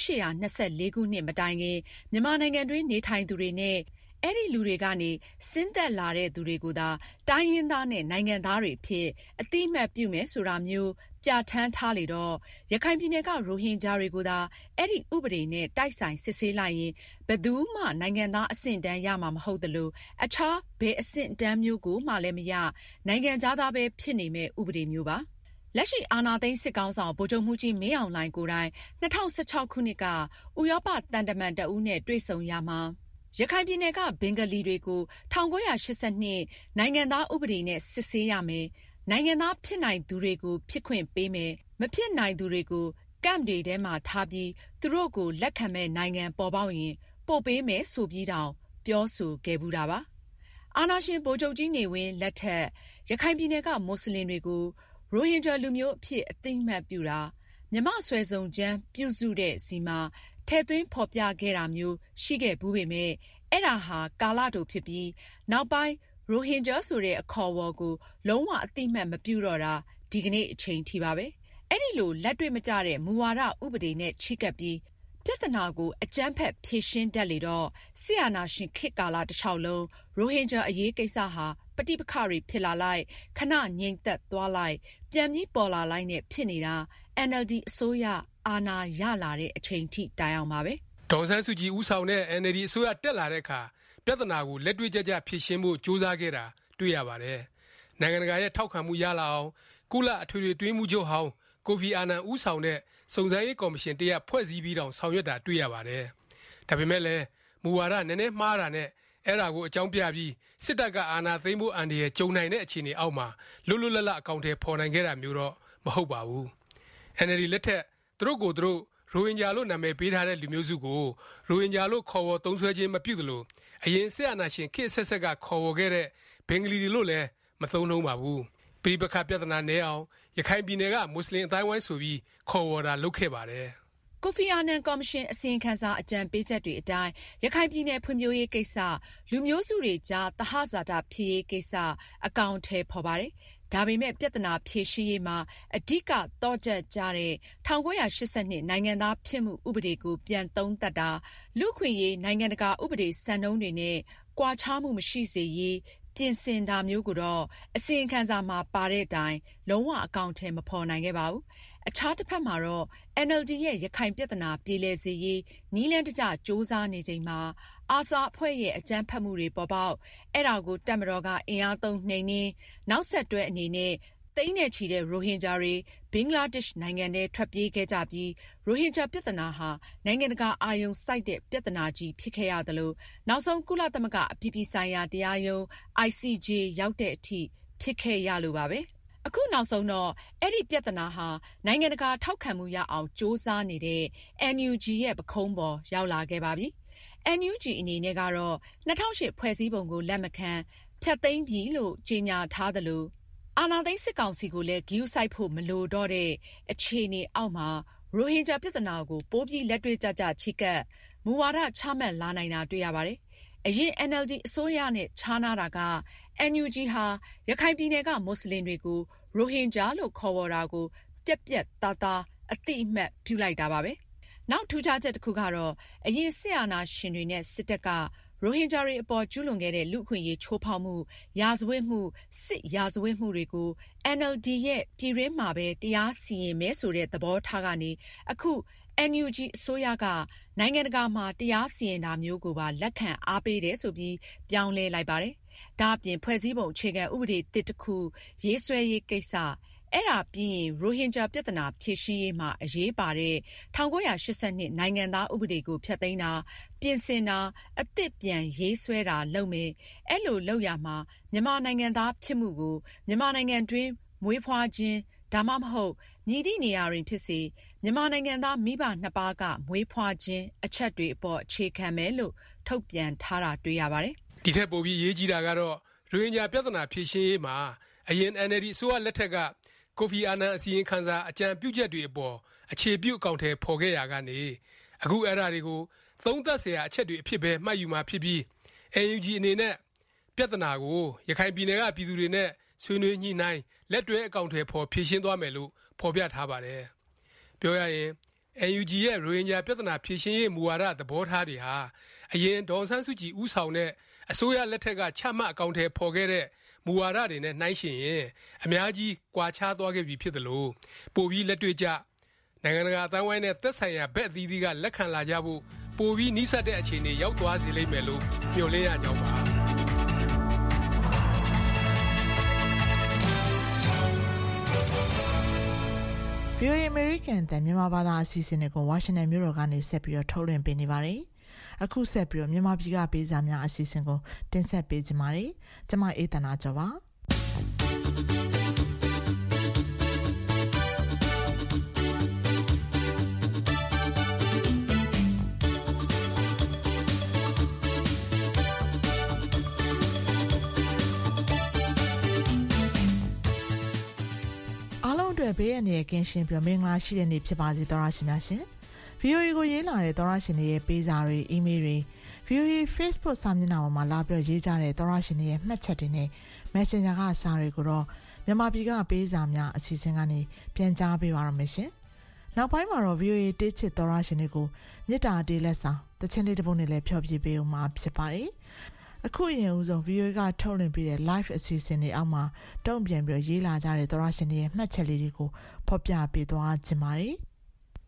Speaker 5: 1824ခုနှစ်မတိုင်ခင်မြန်မာနိုင်ငံတွင်းနေထိုင်သူတွေနဲ့အဲ့ဒီလူတွေကနေဆင်းသက်လာတဲ့သူတွေကိုသာတိုင်းရင်းသားနဲ့နိုင်ငံသားတွေဖြစ်အတိအမှတ်ပြုမယ်ဆိုတာမျိုးပြဋ္ဌာန်းထားလေတော့ရခိုင်ပြည်နယ်ကရိုဟင်ဂျာတွေကိုသာအဲ့ဒီဥပဒေနဲ့တိုက်ဆိုင်စစ်ဆေးလိုက်ရင်ဘယ်သူမှနိုင်ငံသားအဆင့်တန်းရမှာမဟုတ်သလိုအခြားဘယ်အဆင့်တန်းမျိုးကိုမှလည်းမရနိုင်ငံသားပဲဖြစ်နေမဲ့ဥပဒေမျိုးပါလက်ရှိအာဏာသိမ်းစစ်ကောင်ဆောင်ဗိုလ်ချုပ်မှူးကြီးမင်းအောင်လှိုင်ကိုယ်တိုင်2016ခုနှစ်ကဥရောပတန်တမန်တဦးနဲ့တွေ့ဆုံရမှာရခိုင်ပြည်နယ်ကဘင်္ဂလီတွေကို1982နိုင်ငံသားဥပဒေနဲ့စစ်ဆေးရမယ်။နိုင်ငံသားဖြစ်နိုင်သူတွေကိုဖြစ်ခွင့်ပေးမယ်။မဖြစ်နိုင်သူတွေကိုကမ်တွေထဲမှာထားပြီးသူတို့ကိုလက်ခံမဲ့နိုင်ငံပေါ်ပေါက်ရင်ပို့ပေးမယ်ဆိုပြီးတောင်ပြောဆိုခဲ့ဘူးတာပါ။အာဏာရှင်ဗိုလ်ချုပ်ကြီးနေဝင်းလက်ထက်ရခိုင်ပြည်နယ်ကမွတ်စလင်တွေကိုရိုဟင်ဂျာလူမျိုးအဖြစ်အသိအမှတ်ပြုတာမြမဆွဲစုံချမ်းပြုစုတဲ့စီမှာထဲသွင်းဖော်ပြခဲ့တာမျိုးရှိခဲ့ဘူးပေမဲ့အဲ့ဒါဟာကာလတိုဖြစ်ပြီးနောက်ပိုင်းရိုဟင်ဂျာဆိုတဲ့အခေါ်အဝေါ်ကိုလုံးဝအသိမှတ်မပြုတော့တာဒီကနေ့အချိန်ထိပါပဲအဲ့ဒီလိုလက်တွေ့မကျတဲ့မူဝါဒဥပဒေနဲ့ချိကပ်ပြီးပြဿနာကိုအကြမ်းဖက်ဖြေရှင်းတတ်လေတော့ဆီယနာရှင်ခေတ်ကာလတစ်လျှောက်လုံးရိုဟင်ဂျာအရေးကိစ္စဟာပဋိပက္ခတွေဖြစ်လာလိုက်ခဏငြိမ်သက်သွားလိုက်ပြန်ပြီးပေါ်လာလိုက်နဲ့ဖြစ်နေတာ NLD အစိုးရအာဏာရလာတဲ့အချိန်ထိတိုင်အောင်ပါပဲ
Speaker 11: ဒေါ်စန်းစုကြည်ဦးဆောင်တဲ့ NLD အစိုးရတက်လာတဲ့အခါပြဿနာကိုလက်တွေ့ကျကျဖြေရှင်းဖို့ကြိုးစားခဲ့တာတွေ့ရပါတယ်။နိုင်ငံတကာရဲ့ထောက်ခံမှုရလာအောင်ကုလအထွေထွေတွင်းမှုချုပ်ဟောင်းကိုဖီအာနန်ဦးဆောင်တဲ့စုံစမ်းရေးကော်မရှင်တရက်ဖွဲ့စည်းပြီးတောင်ဆောင်ရွက်တာတွေ့ရပါတယ်။ဒါပေမဲ့လည်းမူဝါဒနည်းနည်းမှားတာနဲ့အဲ့ဒါကိုအကြောင်းပြပြီးစစ်တပ်ကအာဏာသိမ်းဖို့အန္တရာယ်ကြုံနိုင်တဲ့အခြေအနေအောက်မှာလွတ်လွတ်လပ်လပ်အကောင့်ထဲပေါ်နိုင်ခဲ့တာမျိုးတော့မဟုတ်ပါဘူး။ NLD လက်ထက်သူတို့ကိုယ်သူတို့ရိုဟင်ဂျာလို့နာမည်ပေးထားတဲ့လူမျိုးစုကိုရိုဟင်ဂျာလို့ခေါ်ဝေါ်သုံးစွဲခြင်းမပြုသလိုအရင်စစ်အာဏာရှင်ခေတ်ဆက်ဆက်ကခေါ်ဝေါ်ခဲ့တဲ့ဘင်္ဂလီတွေလို့လည်းမသုံးနှုံးပါဘူး။ပြည်ပခါပြဿနာနည်းအောင်ရခိုင်ပြည်နယ်ကမွတ်စလင်အတိုင်းဝိုင်းဆိုပြီးခေါ်ဝေါ်တာလုပ်ခဲ့ပါတယ်
Speaker 5: ။ကိုဖီအာနန်ကော်မရှင်အစီရင်ခံစာအကြံပေးချက်တွေအတိုင်းရခိုင်ပြည်နယ်ဖွံ့ဖြိုးရေးကိစ္စလူမျိုးစုတွေကြားသဟဇာတဖြစ်ရေးကိစ္စအကောင်အထည်ဖော်ပါတယ်။ဒါပေမဲ့ပြဿနာဖြေရှင်းရေးမှာအဓိကတော့ချက်ကြတဲ့1982နိုင်ငံသားဖြစ်မှုဥပဒေကိုပြန်သုံးသပ်တာလူ့ခွင့်ရေးနိုင်ငံတကာဥပဒေစံနှုန်းတွေနဲ့ကွာခြားမှုမရှိစေရေးပြင်ဆင်တာမျိုးကိုတော့အစီရင်ခံစာမှာပါတဲ့အတိုင်းလုံးဝအကောင်အထည်မဖော်နိုင်ခဲ့ပါဘူး။အခြားတစ်ဖက်မှာတော့ NLD ရဲ့ရခိုင်ပြဿနာပြေလည်စေရေးနည်းလမ်းတကျစ조사နေချိန်မှာအာဆာအဖွဲ့ရဲ့အကြမ်းဖက်မှုတွေပေါ်ပေါက်အဲ့ဒါကိုတပ်မတော်ကအင်အားသုံးနှိမ်နင်းနောက်ဆက်တွဲအနေနဲ့သိန်းနဲ့ချီတဲ့ရိုဟင်ဂျာတွေဘင်္ဂလားဒေ့ရှ်နိုင်ငံထဲထွက်ပြေးခဲ့ကြပြီးရိုဟင်ဂျာပြဿနာဟာနိုင်ငံတကာအာရုံစိုက်တဲ့ပြဿနာကြီးဖြစ်ခဲ့ရသလိုနောက်ဆုံးကုလသမဂ္ဂအပြည်ပြည်ဆိုင်ရာတရားရုံး ICJ ရောက်တဲ့အထိဖြစ်ခဲ့ရလို့ပါပဲ။အခုနောက်ဆုံးတော့အဲ့ဒီပြဿနာဟာနိုင်ငံတကာထောက်ခံမှုရအောင်စ조사နေတဲ့ NUG ရဲ့ပခုံးပေါ်ရောက်လာခဲ့ပါပြီ။ NUG အနေနဲ့ကတော့2008ဖွဲ့စည်းပုံကိုလက်မခံဖျက်သိမ်းပြီလို့ကြေညာထားသလိုအာဏာသိမ်းစစ်ကောင်စီကိုလည်းဂရုစိုက်ဖို့မလိုတော့တဲ့အခြေအနေအောက်မှာရိုဟင်ဂျာပြဿနာကိုပိုပြီးလက်တွေ့ကျကျချဉ်းကပ်မူဝါဒချမှတ်လာနိုင်တာတွေ့ရပါတယ်။အရင် NLD အစိုးရနဲ့ခြားနာတာက NUG ဟာရခိုင်ပြည်နယ်ကမွတ်စလင်တွေကိုရိုဟင်ဂျာလို့ခေါ်ဝေါ်တာကိုပြက်ပြက်သားသားအသိအမှတ်ပြုလိုက်တာပါပဲ။နောက်ထူးခြားချက်တစ်ခုကတော့အရင်စစ်အာဏာရှင်တွေနဲ့စစ်တပ်ကရိုဟင်ဂျာတွေအပေါ်ကျူးလွန်ခဲ့တဲ့လူ့အခွင့်အရေးချိုးဖောက်မှုရာဇဝတ်မှုစစ်ရာဇဝတ်မှုတွေကို NLD ရဲ့ပြည်တွင်းမှာပဲတရားစီရင်မယ်ဆိုတဲ့သဘောထားကနေအခု NUG အစိုးရကနိုင်ငံတကာမှာတရားစီရင်တာမျိုးကိုပါလက်ခံအားပေးတယ်ဆိုပြီးပြောင်းလဲလိုက်ပါတယ်။ဒါအပြင်ဖွဲ့စည်းပုံအခြေခံဥပဒေတစ်ခု ရေးဆွဲရေးကိစ္စအဲ့ဒါပြီးရင်ရိုဟင်ဂျာပြဿနာဖြေရှင်းရေးမှာအရေးပါတဲ့1982နိုင်ငံသားဥပဒေကိုဖျက်သိမ်းတာပြင်ဆင်တာအသစ်ပြန်ရေးဆွဲတာလုပ်မယ်အဲ့လိုလုပ်ရမှာမြန်မာနိုင်ငံသားဖြစ်မှုကိုမြန်မာနိုင်ငံတွင်းမွေးဖွားခြင်းဒါမှမဟုတ်မြည်သည့်နေရာတွင်ဖြစ်စေမြန်မာနိုင်ငံသားမိဘနှစ်ပါးကမွေးဖွားခြင်းအချက်တွေအပေါ်အခြေခံမယ်လို့ထုတ်ပြန်ထားတာတွေ့ရပါတယ်
Speaker 11: ။ဒီထက်ပိုပြီးရေးကြီးတာကတော့ရိုဟင်ဂျာပြဿနာဖြေရှင်းရေးမှာအရင် NLD အစိုးရလက်ထက်ကကိုဖီအာနန်အစီရင်ခံစာအကြံပြုချက်တွေအပေါ်အခြေပြုအကောင့်ထဲပေါ်ခဲ့ရာကနေအခုအဲ့ဒါတွေကိုသုံးသပ်เสียအချက်တွေအဖြစ်ပဲမှတ်ယူမှာဖြစ်ပြီး NUG အနေနဲ့ပြဿနာကိုရခိုင်ပြည်နယ်ကပြည်သူတွေနဲ့ဆွေးနွေးညှိနှိုင်းလက်တွဲအကောင့်ထဲပေါ်ဖြေရှင်းသွားမယ်လို့ဖော်ပြထားပါတယ်။ပြောရရင် NUG ရဲ့ရိုဟင်ဂျာပြဿနာဖြေရှင်းရေးမူဝါဒသဘောထားတွေဟာအရင်ဒေါ်ဆန်းစုကြည်ဦးဆောင်တဲ့အစိုးရလက်ထက်ကချမှတ်အကောင့်ထဲပေါ်ခဲ့တဲ့မူဝါဒတွေနဲ့နှိုင်းယှဉ်ရင်အများကြီးကွာခြားသွားခဲ့ပြီဖြစ်သလိုပိုပြီးလက်တွေ့ကျနိုင်ငံတကာအသံဝိုင်းနဲ့သက်ဆိုင်ရာဘက်အသီးသီးကလက်ခံလာကြဖို့ပိုပြီးနှိစက်တဲ့အခြေအနေရောက်သွားစေလိမ့်မယ်လို့မျှော်လင့်ရကြောင်းပါ
Speaker 4: VOA American တန်မြန်မာဘာသာအစီအစဉ်တွေကိုဝါရှင်တန်မြို့တော်ကနေဆက်ပြီးတော့ထုတ်လွှင့်ပေးနေပါတယ်။အခုဆက်ပြီးတော့မြန်မာပြည်ကပေးစာများအစီအစဉ်ကိုတင်ဆက်ပေးကြပါမယ်။ကျွန်မအေးသနာကျော်ပါ။ဘေးရန်ရဲ့ကင်းရှင်းပြီးမင်္ဂလာရှိတဲ့နေ့ဖြစ်ပါစေသောရရှိများရှင်။ VOA ကိုရေးလာတဲ့သောရရှင်တွေရဲ့ပေးစာတွေအီးမေးလ်တွေ VOA Facebook စာမျက်နှာပေါ်မှာလာပြီးရေးကြတဲ့သောရရှင်တွေရဲ့မှတ်ချက်တွေနဲ့ Messenger ကစာတွေကိုတော့မြန်မာပြည်ကပေးစာများအစီအစဉ်ကနေပြန်ကြားပေးပါရမယ်ရှင်။နောက်ပိုင်းမှာတော့ VOA တေးချစ်သောရရှင်တွေကိုမေတ္တာတေးလက်ဆောင်တခြင်းလေးတစ်ပုဒ်နဲ့လည်းဖျော်ဖြေပေးဦးမှာဖြစ်ပါတယ်။အခုအရင်ဦးဆုံး VOA ကထုတ်လွှင့်ပေးတဲ့ live အစီအစဉ်တွေအောက်မှာတုံ့ပြန်ပြီးရေးလာကြတဲ့သောရရှင်တွေရဲ့မှတ်ချက်လေးတွေကိုဖော်ပြပေးသွားခြင်းပါတယ်။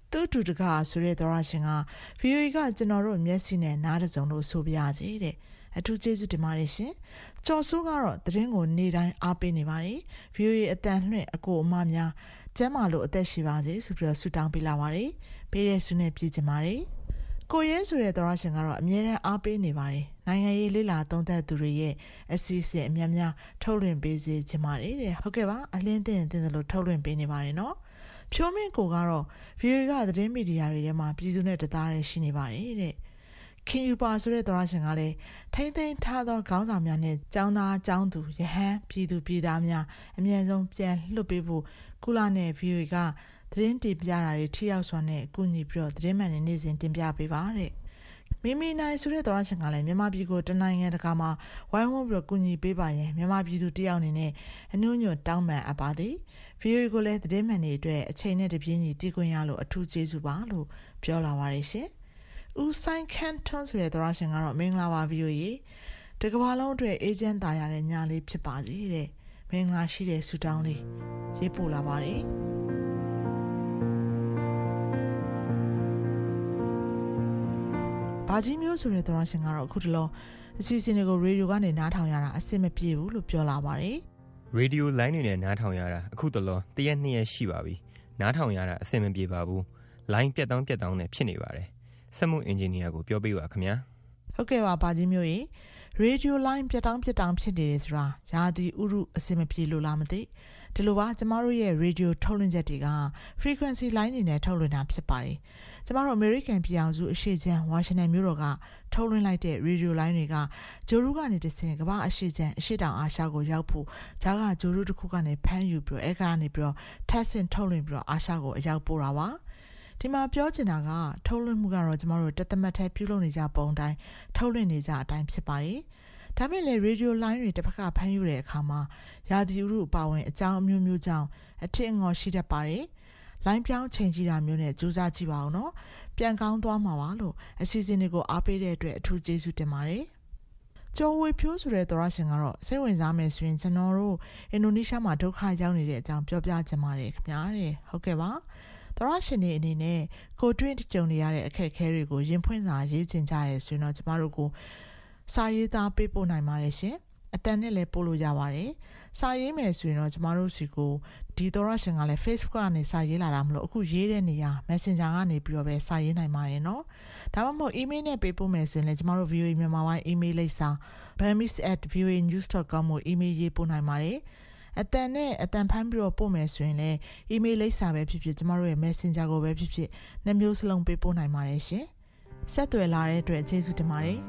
Speaker 4: သူ့တူတကားဆိုတဲ့သောရရှင်က VOA ကကျွန်တော်တို့မျက်စိနဲ့နားတစုံလို့ဆိုပြရစီတဲ့အထူးကျေးဇူးတင်ပါတယ်ရှင်ကျော်စိုးကတော့သတင်းကိုနေ့တိုင်းအားပေးနေပါတယ် VOA အတန်လွှင့်အကိုအမများကျမ်းမာလို့အသက်ရှိပါစေဆိုပြီးတော့ဆုတောင်းပေးလာပါတယ်ပေးတဲ့ဆုနဲ့ပြည့်ချင်ပါတယ်ကိုရဲဆိုတဲ့သောရရှင်ကတော့အမြဲတမ်းအားပေးနေပါတယ်နိုင်ငံရေးလေးလာသုံးသပ်သူတွေရဲ့အစီအစဉ်အများများထုတ်လွှင့်ပေးစေချင်ပါတယ်တဲ့ဟုတ်ကဲ့ပါအလင်းတင်တယ်လို့ထုတ်လွှင့်ပေးနေပါတယ်နော်ဖြိုးမင်းကိုကတော့ VOA ကသတင်းမီဒီယာတွေထဲမှာပြည်သူနဲ့တသားတည်းရှိနေပါတယ်တဲ့ခင်ယူပါဆိုတဲ့သောရရှင်ကလည်းထိမ့်သိမ်းထားသောခေါင်းဆောင်များနဲ့ចောင်းသားចောင်းသူရဟန်းပြည်သူပြည်သားများအမြဲဆုံးပြန်လွှတ်ပေးဖို့ကုလနဲ့ VOA ကသတင်းတင်ပြတာတွေထိရောက်စွာနဲ့ကူညီပြီးတော့သတင်းမှန်တွေနေ့စဉ်တင်ပြပေးပါတဲ့မိမိနိုင်ဆိုတဲ့သောရရှင်ကလည်းမြန်မာပြည်ကိုတနိုင်ငံတကာမှာဝိုင်းဝန်းပြီးတော့ကူညီပေးပါရင်မြန်မာပြည်သူတယောက်အနေနဲ့အနှုညွတ်တောင်းပန်အပ်ပါသည် VOA ကိုလည်းသတင်းမှန်တွေအတွက်အချိန်နဲ့တပြေးညီတည်ခွင့်ရလို့အထူးကျေးဇူးပါလို့ပြောလာပါတယ်ရှင်ဦးဆိုင်ခန်ထွန်းဆိုတဲ့သောရရှင်ကတော့မင်္ဂလာပါ VOA တကမ္ဘာလုံးအတွက်အေဂျင့်တာရတဲ့ညလေးဖြစ်ပါစေတဲ့မင်္ဂလာရှိတဲ့ဆုတောင်းလေးရေးပို့လာပါတယ်ဘာကြီးမျိုးဆိုတဲ့သောရရှင်ကတော့အခုတလောအစီအစဉ်တွေကိုရေဒီယိုကနေနားထောင်ရတာအဆင်မပြေဘူးလို့ပြောလာပါတယ်
Speaker 12: ရေဒီယိုလိုင်းတွေနဲ့နားထောင်ရတာအခုတလော1ရက်2ရက်ရှိပါပြီနားထောင်ရတာအဆင်မပြေပါဘူးလိုင်းပြတ်တောင်းနဲ့ဖြစ်နေပါတယ်စက်မှုအင်ဂျင်နီယာကိုပြောပေးပါခင်ဗျာ
Speaker 4: ဟုတ်ကဲ့ပါဘာကြီးမျိုးရေရေဒီယိုလိုင်းပြတ်တောင်းဖြစ်နေတယ်ဆိုတာရာသီဥတုအဆင်မပြေလို့လားမသိဒီလိုပါကျမတို့ရဲ့ရေဒီယိုထုတ်လွှင့်ချက်တွေက frequency line တွေနဲ့ထုတ်လွှင့်တာဖြစ်ပါတယ်ကျမတို့ American ပြည်အောင်စုအရှေ့ခြမ်းဝါရှင်တန်မြို့တော်ကထုတ်လွှင့်လိုက်တဲ့ရေဒီယိုလိုင်းတွေကဂျိုရူကနေတဆင့်ကမ္ဘာအရှေ့ခြမ်းအရှေ့တောင်အာရှကိုရောက်ဖို့ဂျာကဂျိုရူတစ်ခုကနေဖမ်းယူပြီးတော့အဲ့ကနေပြီးတော့ထပ်ဆင့်ထုတ်လွှင့်ပြီးတော့အာရှကိုအရောက်ပို့တာပါဒီမှာပြောချင်တာကထုတ်လွှင့်မှုကတော့ကျမတို့တသက်မှတ်ထဲပြုလုပ်နေကြပုံတိုင်းထုတ်လွှင့်နေကြအတိုင်းဖြစ်ပါတယ်ဒါပေမဲ့လေရေဒီယိုလိုင်းတွေတစ်ဖက်ကဖမ်းယူတဲ့အခါမှာရာသီဥတုအပါဝင်အကြောင်းအမျိုးမျိုးကြောင့်အထစ်အငေါ်ရှိတတ်ပါတယ်လိုင်းပြောင်းချိန်ကြည့်တာမျိုးနဲ့ကြိုးစားကြည့်ပါဦးနော်ပြန်ကောင်းသွားမှာပါလို့အစီအစဉ်တွေကိုအားပေးတဲ့အတွက်အထူးကျေးဇူးတင်ပါတယ်ကျော်ဝေဖြိုးဆိုတဲ့သောရရှင်ကတော့စိတ်ဝင်စားမယ်ဆိုရင်ကျွန်တော်တို့အင်ဒိုနီးရှားမှာဒုက္ခရောက်နေတဲ့အကြောင်းပြောပြချင်ပါတယ်ခင်ဗျာတဲ့ဟုတ်ကဲ့ပါသောရရှင်တွေအနေနဲ့ကိုတွေ့ကြုံနေရတဲ့အခက်အခဲတွေကိုရင်ဖွင့်စာရေးချင်ကြရဲဆိုရင်တော့ကျမတို့ကိုစာရေးသားပေးပို့နိုင်ပါတယ်ရှင်အတန်နဲ့လည်းပို့လို့ရပါတယ်စာရေးမယ်ဆိုရင်တော့ကျမတို့စီကိုဒီသောရရှင်ကလည်း Facebook ကနေစာရေးလာတာမလို့အခုရေးတဲ့နေရာ Messenger ကနေပြီးတော့ပဲစာရေးနိုင်ပါတယ်နော်ဒါမှမဟုတ် email နဲ့ပေးပို့မယ်ဆိုရင်လည်းကျမတို့ VOA မြန်မာပိုင်း email လိပ်စာ burmese@voanews.com ကို email ရေးပို့နိုင်ပါတယ်အတန်နဲ့အတန်ဖမ်းပြီးတော့ပို့မယ်ဆိုရင်လည်း email လိပ်စာပဲဖြစ်ဖြစ်ကျမတို့ရဲ့ Messenger ကိုပဲဖြစ်ဖြစ်နှစ်မျိုးစလုံးပေးပို့နိုင်ပါတယ်ရှင်ဆက်သွယ်လာတဲ့အတွက်ကျေးဇူးတင်ပါတယ်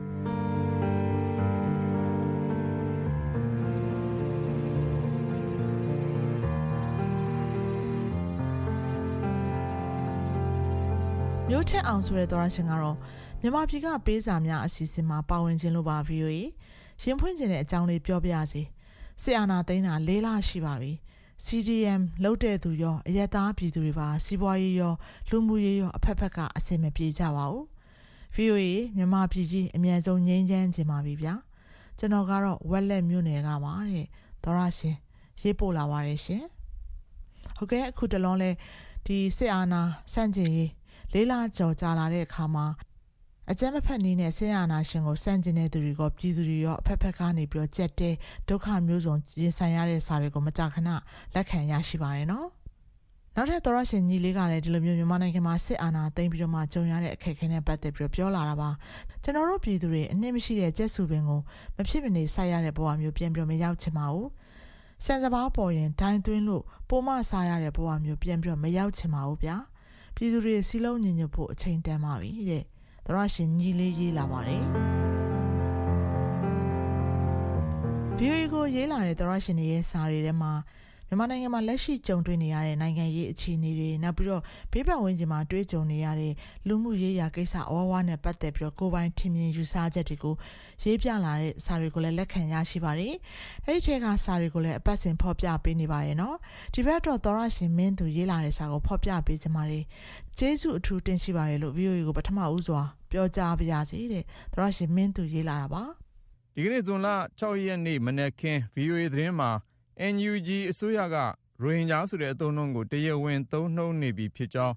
Speaker 4: မျိုးထက်အောင်ဆိုတဲ့သောရရှင်ကတော့မြန်မာပြည်ကပေးစာများအစီအစဉ်မှာပါဝင်ခြင်းလို့ပါ VOA ရင်ဖွင့်ခြင်းတဲ့အကြောင်းလေးပြောပြရစီစစ်အာဏာသိမ်းတာ၄လရှိပါပြီ CDM လုပ်တဲ့သူရောအရက်သားပြည်သူတွေပါစီးပွားရေးရောလူမှုရေးရောအဖက်ဖက်ကအဆင်မပြေကြပါဘူး VOA မြန်မာပြည်ကြီးအမြန်ဆုံးငြိမ်းချမ်းခြင်းပါပြီဗျာကျွန်တော်ကတော့ဝက်လက်မြို့နယ်ကပါတဲ့သောရရှင်ရေးပို့လာပါတယ်ရှင်ဟုတ်ကဲ့အခုတလုံးလဲဒီစစ်အာဏာဆန့်ကျင်ရေးလေးလကျော်ကြာလာတဲ့အခါမှာအကြမ်းမဖက်နည်းနဲ့ဆင်းရဲအာဏာရှင်ကိုစန့်ကျင်တဲ့သူတွေကပြည်သူတွေရောအဖက်ဖက်ကနေပြီးတော့ကြက်တဲဒုက္ခမျိုးစုံရင်ဆိုင်ရတဲ့စာတွေကိုမကြာခဏလက်ခံရရှိပါတယ်နော်နောက်ထပ်သောရရှင်ညီလေးကလည်းဒီလိုမျိုးမြန်မာနိုင်ငံမှာစစ်အာဏာသိမ်းပြီးတော့မှကြုံရတဲ့အခက်အခဲနဲ့ပတ်သက်ပြီးတော့ပြောလာတာပါကျွန်တော်တို့ပြည်သူတွေအနှစ်မရှိတဲ့ကျက်စုပင်ကိုမဖြစ်မနေစိုက်ရတဲ့ဘဝမျိုးပြန်ပြီးတော့မရောက်ချင်ပါဘူးစံစဘာပေါ်ရင်ဒိုင်းသွင်းလို့ပိုမစားရတဲ့ဘဝမျိုးပြန်ပြီးတော့မရောက်ချင်ပါဘူးဗျာပြည်သူတွေစီလုံးညီညွတ်ဖို့အချိန်တန်ပါပြီတဲ့သောရရှင်ညီလေးရေးလာပါတယ် VOA ကိုရေးလာတဲ့သောရရှင်တွေရဲ့စာတွေထဲမှာမြန်မာနိုင်ငံမှာလက်ရှိကြုံတွေ့နေရတဲ့နိုင်ငံရေးအခြေအနေတွေနောက်ပြီးတော့ဘေးပတ်ဝန်းကျင်မှာတွေ့ကြုံနေရတဲ့လူမှုရေးရာကိစ္စအဝဝနဲ့ပတ်သက်ပြီးတော့ကိုယ်ပိုင်ထင်မြင်ယူဆချက်တွေကိုရေးပြလာတဲ့စာတွေကိုလည်းလက်ခံရရှိပါတယ်။အဲဒီထဲကစာတွေကိုလည်းအပတ်စဉ်ဖော်ပြပေးနေပါတယ်နော်။ဒီဘက်တော့သောရရှင်မင်းသူရေးလာတဲ့စာကိုဖော်ပြပေးကြပါတယ်။ကျေးဇူးအထူးတင်ရှိပါတယ်လို့ VOA ကိုပထမဦးစွာပြောကြားပါရစေတဲ့။သောရရှင်မင်းသူရေးလာတာပါ
Speaker 13: ။ဒီကနေ့ဇွန်လ6ရက်နေ့မနက်ခင်း VOA သတင်းမှာNUG အစိုးရကရိုဟင်ဂျာဆိုတဲ့အသုံးအနှုန်းကိုတရားဝင်သုံးနှုန်းနေပြီဖြစ်ကြောင်း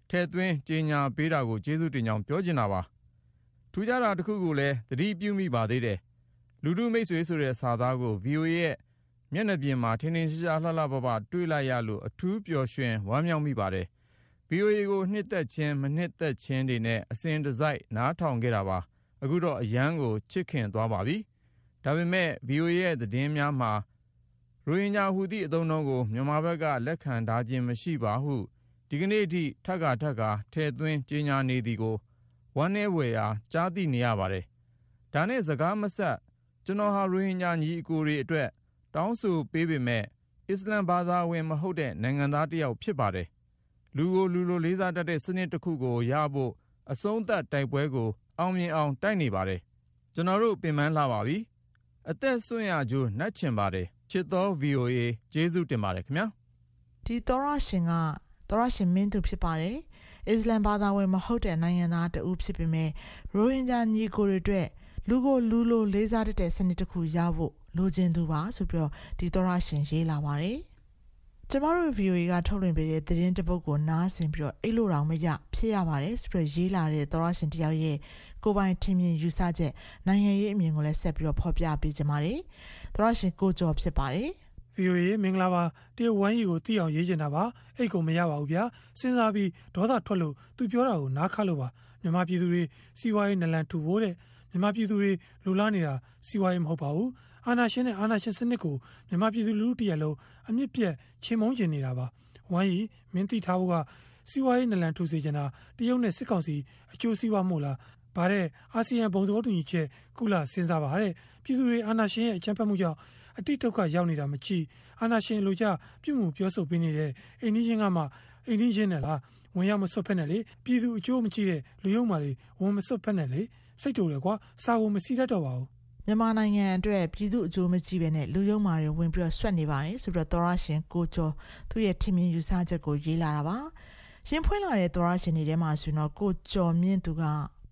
Speaker 13: ထည့်သွင်းကြေညာပေးတာကိုကျေးဇူးတင်ကြောင်းပြောချင်တာပါထူးခြားတာတစ်ခုကိုလည်းသတိပြုမိပါသေးတယ်လူထုမိတ်ဆွေဆိုတဲ့စာသားကို VOA ရဲ့မျက်နှာပြင်မှာထင်ထင်ရှားရှားလှလှပပတွေ့လိုက်ရလို့အထူးပျော်ရွှင်ဝမ်းမြောက်မိပါတယ် VOA ကိုနှစ်သက်ခြင်းမနှစ်သက်ခြင်းတွေနဲ့အစဉ်တစိုက်နားထောင်ခဲ့တာပါအခုတော့အရန်ကိုချစ်ခင်သွားပါပြီဒါပေမဲ့ VOA ရဲ့သတင်းများမှာရိုဟင်ဂျာဟူသည့်အသုံးအနှုန်းကိုမြန်မာဘက်ကလက်ခံထားခြင်းမရှိပါဟုဒီကနေ့အထိထပ်ခါထည့်သွင်းကြေညာနေသည်ကိုဝမ်းနည်းဖွယ်ရာကြားသိနေရပါတယ်ဒါနဲ့စကားမဆက်ကျွန်တော်ဟာရိုဟင်ဂျာညီအကိုတွေအတွက်တောင်းဆိုပေးပေမဲ့အစ္စလမ်ဘာသာဝင်မဟုတ်တဲ့နိုင်ငံသားတစ်ယောက်ဖြစ်ပါတယ်လူကိုလူလိုလေးစားတတ်တဲ့စနစ်တစ်ခုကိုရဖို့အဆုံးသတ်တိုက်ပွဲကိုအောင်မြင်အောင်တိုက်နေပါတယ်ကျွန်တော်တို့ပင်ပန်းလာပါပြီအသက်ဆွန့်ရကြိုးနှက်ချင်ပါတယ်ချစ်သော VOA ကျေးဇူးတင်ပါတယ်ခင်ဗျာ
Speaker 4: ဒီသောရရှင်ကသောရရှင်မင်းသူဖြစ်ပါတယ်အစ္စလမ်ဘာသာဝင်မဟုတ်တဲ့နိုင်ငံသားတဦးဖြစ်ပေမဲ့ရိုဟင်ဂျာညီကိုတွေအတွက်လူကိုလူလိုလေးစားတတ်တဲ့စနစ်တစ်ခုရဖို့လိုချင်သူပါဆိုပြီးတော့ဒီသောရရှင်ရေးလာပါတယ်ကျမတို့ VOA ကထုတ်လွှင့်ပေးတဲ့သတင်းတစ်ပုဒ်ကိုနားဆင်ပြီးတော့အိတ်လို့တောင်မရဖြစ်ရပါတယ်ဆိုပြီးရေးလာတဲ့သောရရှင်တယောက်ရဲ့ကိုပိုင်ထင်မြင်ယူဆချက်နိုင်ငံရေးအမြင်ကိုလည်းဆက်ပြီးတော့ဖော်ပြပေးကြပါတယ်သောရရှင်ကိုကျော်ဖြစ်ပါတယ်
Speaker 14: VOA မင်္ဂလာပါတရုတ်ဝမ်းကြီးကိုသိအောင်ရေးချင်တာပါအိတ်ကိုမရပါဘူးဗျာစဉ်းစားပြီးဒေါသထွက်လို့သူပြောတာကိုနားခါလို့ပါမြန်မာပြည်သူတွေစီးပွားရေးနလန်ထူဖို့တဲ့မြန်မာပြည်သူတွေလူလားနေတာစီးပွားရေးမဟုတ်ပါဘူးအာဏာရှင်နဲ့အာဏာရှင်စနစ်ကိုမြန်မာပြည်သူလူထုတရက်လုံးအမြင့်ပြတ်ချင်းမုန်းကျင်နေတာပါဝမ်းကြီးမင်းသိထားဖို့ကစီးပွားရေးနလန်ထူစေချင်တာတရုတ်နဲ့စစ်ကောင်စီအကျိုးစီးပွားမို့လားဗါတဲ့အာဆီယံဘုံသဘောတူညီချက်ကုလစဉ်းစားပါတဲ့ပြည်သူတွေအာဏာရှင်ရဲ့အကြမ်းဖက်မှုကြောင့်အတိတ်ဒုက္ခရောက်နေတာမကြည့်အာဏာရှင်လိုချပြုမှုပြောဆိုပေးနေတဲ့အိန္ဒိယကမှအိန္ဒိယနဲ့လားဝင်ရောက်မစွတ်ဖက်နဲ့လေပြည်သူအကျိုးမကြည့်တဲ့လူယုံမာတွေဝင်မစွတ်ဖက်နဲ့လေစိတ်တူတယ်ကွာစာကိုမစီတတ်တော့ပါဘူး
Speaker 4: မြန်မာနိုင်ငံအတွက်ပြည်သူအကျိုးမကြည့်ပဲနဲ့လူယုံမာတွေဝင်ပြီးတော့ဆွတ်နေပါတယ်ဆိုပြီးတော့သောရရှင်ကိုကျော်သူ့ရဲ့ထင်မြင်ယူဆချက်ကိုရေးလာတာပါရင်ဖွင့်လာတဲ့သောရရှင်တွေထဲမှာဆိုတော့ကိုကျော်မြင့်သူက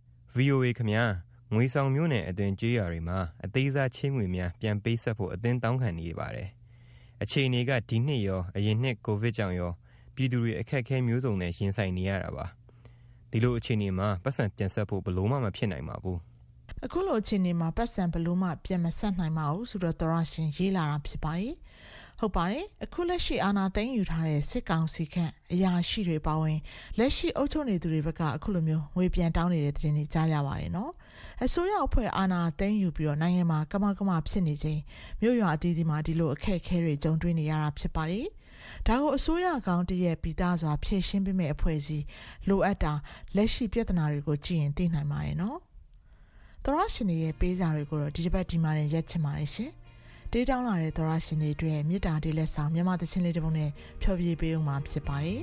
Speaker 12: VOA ခင်ဗျာငွေဆောင်မျိုးနဲ့အတွင်ကြေးရတွေမှာအသေးစားချင်းငွေများပြန်ပေးဆက်ဖို့အသင်းတောင်းခံနေပါတယ်အခြေအနေကဒီနှစ်ရောအရင်နှစ်ကိုဗစ်ကြောင့်ရောပြည်သူတွေအခက်အခဲမျိုးစုံနဲ့ရင်ဆိုင်နေရတာပါဒီလိုအခြေအနေမှာပတ်စံပြန်ဆက်ဖို့ဘလို့မှမဖြစ်နိုင်ပါဘူး
Speaker 4: အခုလိုအခြေအနေမှာပတ်စံဘလို့မှပြန်မဆက်နိုင်ပါဘူးဆိုတော့သောရရှင်ရေးလာတာဖြစ်ပါတယ်ဟုတ်ပါတယ်အခုလက်ရှိအာဏာသိမ်းယူထားတဲ့စစ်ကောင်စီခန့်အရာရှိတွေပါဝင်လက်ရှိအုပ်ချုပ်နေသူတွေဘက်ကအခုလိုမျိုးငွေပြန်တောင်းနေတဲ့တဲ့တင်ကြားရပါတယ်နော်အစိုးရအဖွဲ့အာဏာသိမ်းယူပြီးတော့နိုင်ငံမှာကမဖြစ်နေချိန်မြို့ရွာအသီးသီးမှာဒီလိုအခက်အခဲတွေကြုံတွေ့နေရတာဖြစ်ပါတယ်ဒါကိုအစိုးရကောင်တရဲ့ပြီးသားစွာဖြည့်ရှင်းပေးမဲ့အဖွဲ့အစည်းလိုအပ်တာလက်ရှိပြဿနာတွေကိုကြည့်ရင်သိနိုင်ပါတယ်နော်သောရရှင်ရဲ့ပေးစာတွေကိုတော့ဒီတစ်ပတ်ဒီမှာရက်ချင်ပါတယ်ရှင်တေးတောင်းလာတဲ့သောရရှင်တွေအတွက်မေတ္တာတေးလက်ဆောင်မြန်မာသချင်းလေးတစ်ပုဒ်နဲ့ဖျော်ဖြေပေးအောင်မှာဖြစ်ပါတယ်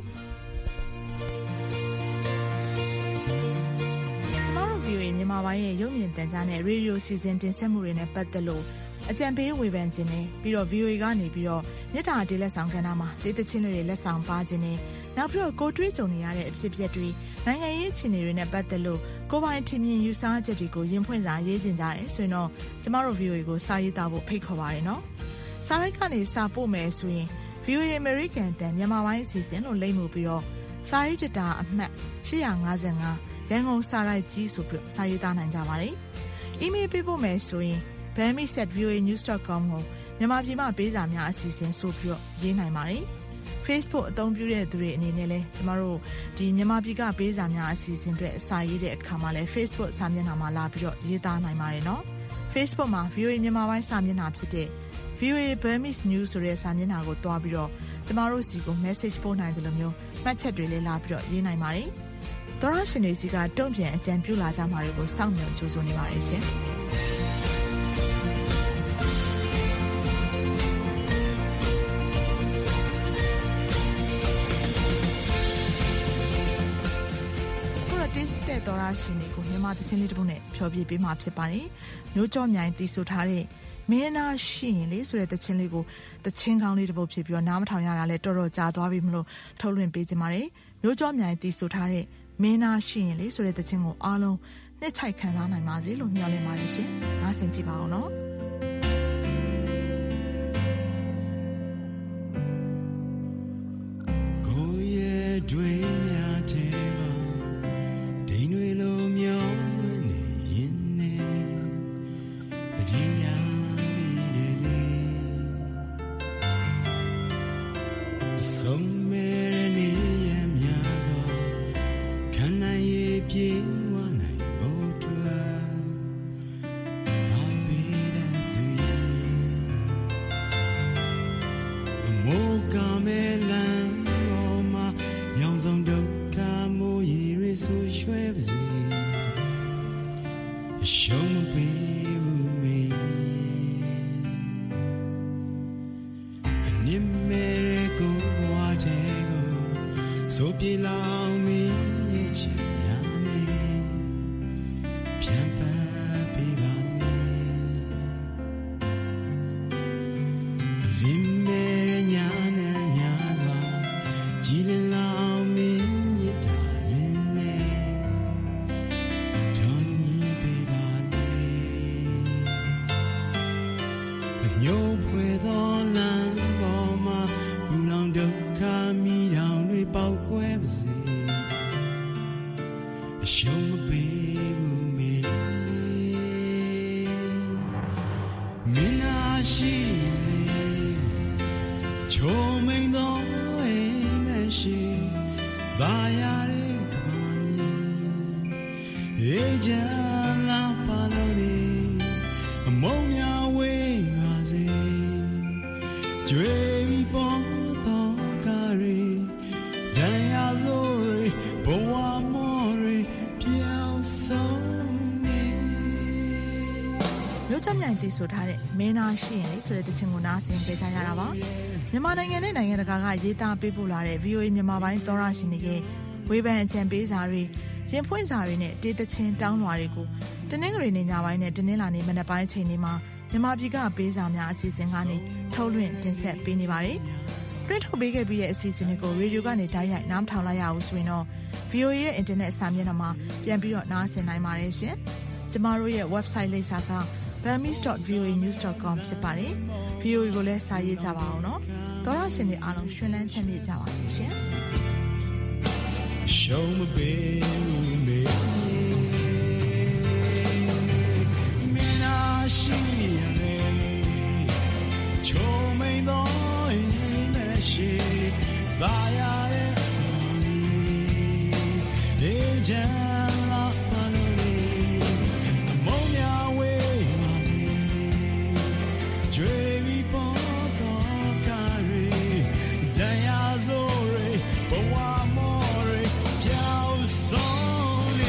Speaker 4: ကျမတို့ VOA မြန်မာပိုင်းရဲ့ရုပ်မြင်သံကြားနဲ့ရေဒီယိုစီစဉ်တင်ဆက်မှုတွေနဲ့ပတ်သက်လို့အကြံပေးဝေဖန်ခြင်းနဲ့ပြီးတော့ VOA ကနေပြီးတော့မေတ္တာတေးလက်ဆောင်ကဏ္ဍမှာတေးသချင်းတွေလက်ဆောင်ပါခြင်းနဲ့နောက်ပြီးတော့ကိုတွေးကြုံနေရတဲ့အဖြစ်အပျက်တွေနိုင်ငံရေးအခြေအနေတွေနဲ့ပတ်သက်လို့ကိုပိုင်ထင်မြင်ယူဆချက်တွေကိုရင်ဖွင့်စာရေးခြင်းကြတယ်ဆိုရင်တော့ကျမတို့ VOA ကိုစာရေးသားဖို့ဖိတ်ခေါ်ပါရနော်စာရိုက်ကနေစာပို့မယ်ဆိုရင် VOA American တန်မြန်မာပိုင်းအစီအစဉ်လို့လိမ့်မှုပြီးတော့စာရေးတတာအမှတ်855ရန်ကုန်စာရိုက်ကြီးဆိုပြီးစာရေးသားနိုင်ကြပါတယ်။ email ပေးဖို့မယ်ဆိုရင် bami@voanews.com ကိုမြန်မာပြည်မှာပေးစာများအစီအစဉ်ဆိုပြီးတော့ရေးနိုင်ပါတယ်။ Facebook အသုံးပြုတဲ့သူတွေအနေနဲ့လည်းကျမတို့ဒီမြန်မာပြည်ကပေးစာများအစီအစဉ်တွေအစာရေးတဲ့အခါမှာလည်း Facebook စာမျက်နှာမှာလာပြီးတော့ရေးသားနိုင်ပါတယ်နော်။ Facebook မှာ VOA မြန်မာပိုင်းစာမျက်နှာဖြစ်တဲ့ VOA Burmese News ဆိုတဲ့စာမျက်နှာကိုတွားပြီးတော့ကျမတို့စီကို message ပို့နိုင်တယ်လို့မျိုးမှတ်ချက်တွေလည်းလာပြီးတော့ရေးနိုင်ပါတယ်။သောရရှင်တွေစီကတုံ့ပြန်အကြံပြုလာကြမှာတွေကိုစောင့်မျှော်ကြိုးစားနေပါတယ်ရှင်။သောရရှင်တွေကိုမြန်မာသချင်းလေးတစ်ပုဒ်နဲ့ဖျော်ဖြေပေးမှာဖြစ်ပါတယ်။မျိုးကြောမြိုင်တီးဆိုထားတဲ့မင်းနာရှိရင်လေးဆိုတဲ့သချင်းလေးကိုသချင်းကောင်းလေးတစ်ပုဒ်ဖြစ်ပြီးတော့နားမထောင်ရတာလဲတော်တော်ကြာသွားပြီမလို့ထုတ်လွှင့်ပေးကြပါတယ်။မျိုးကြောမြိုင်တီးဆိုထားတဲ့မင်းနာရှိရင်လေးဆိုတဲ့သချင်းကိုအားလုံးနှစ်ချိုက်ခံစားနိုင်ပါစေလို့မျှော်လင့်ပါတယ်ရှင်။နားဆင်ကြည့်ပါဦးနော်
Speaker 15: ။ကိုရဲ့တွေးများတဲ့ so schwebs show me me and in miracle whatever so be long me
Speaker 4: ဆိုထားတဲ့မင်းသားရှိရင်လေဆိုတဲ့တခြင်းကိုနားဆင်ကြကြရတာပါမြန်မာနိုင်ငံနဲ့နိုင်ငံတကာကရေးသားပေးပို့လာတဲ့ VOA မြန်မာပိုင်းသောရရှင်တွေရဲ့ဝေဖန်အကြံပေးစာတွေရင်ဖွင့်စာတွေနဲ့တေးသချင်းတောင်းလွှာတွေကိုတနင်္ဂနွေနေ့ညပိုင်းနဲ့တနင်္လာနေ့မနက်ပိုင်းချိန်တွေမှာမြန်မာပြည်ကပေးစာများအစီအစဉ်ကနေထုတ်လွှင့်တင်ဆက်ပေးနေပါတယ်တွဲထုတ်ပေးခဲ့ပြီးတဲ့အစီအစဉ်တွေကိုရေဒီယိုကနေတိုက်ရိုက်နားထောင်လိုက်ရအောင်ဆိုရင်တော့ VOA ရဲ့အင်တာနက်စာမျက်နှာမှာပြန်ပြီးတော့နားဆင်နိုင်ပါတယ်ရှင်ကျမတို့ရဲ့ website လိပ်စာကburmese.voanews.com ဖြစ်ပါတယ်။ VOA ကိုလည်းစာရေးကြပါအောင်နော်။သောရရှင်တွေအားလုံးရှင်လန်းချမ်းမြေ့ကြပါစေရှင်။
Speaker 15: Show me baby Mina shi ne Cho me do me shi ba ya de de jan la pa lo ni mo nya we Dreamy Bodo Kari Dayazore Bawamore Piao Sone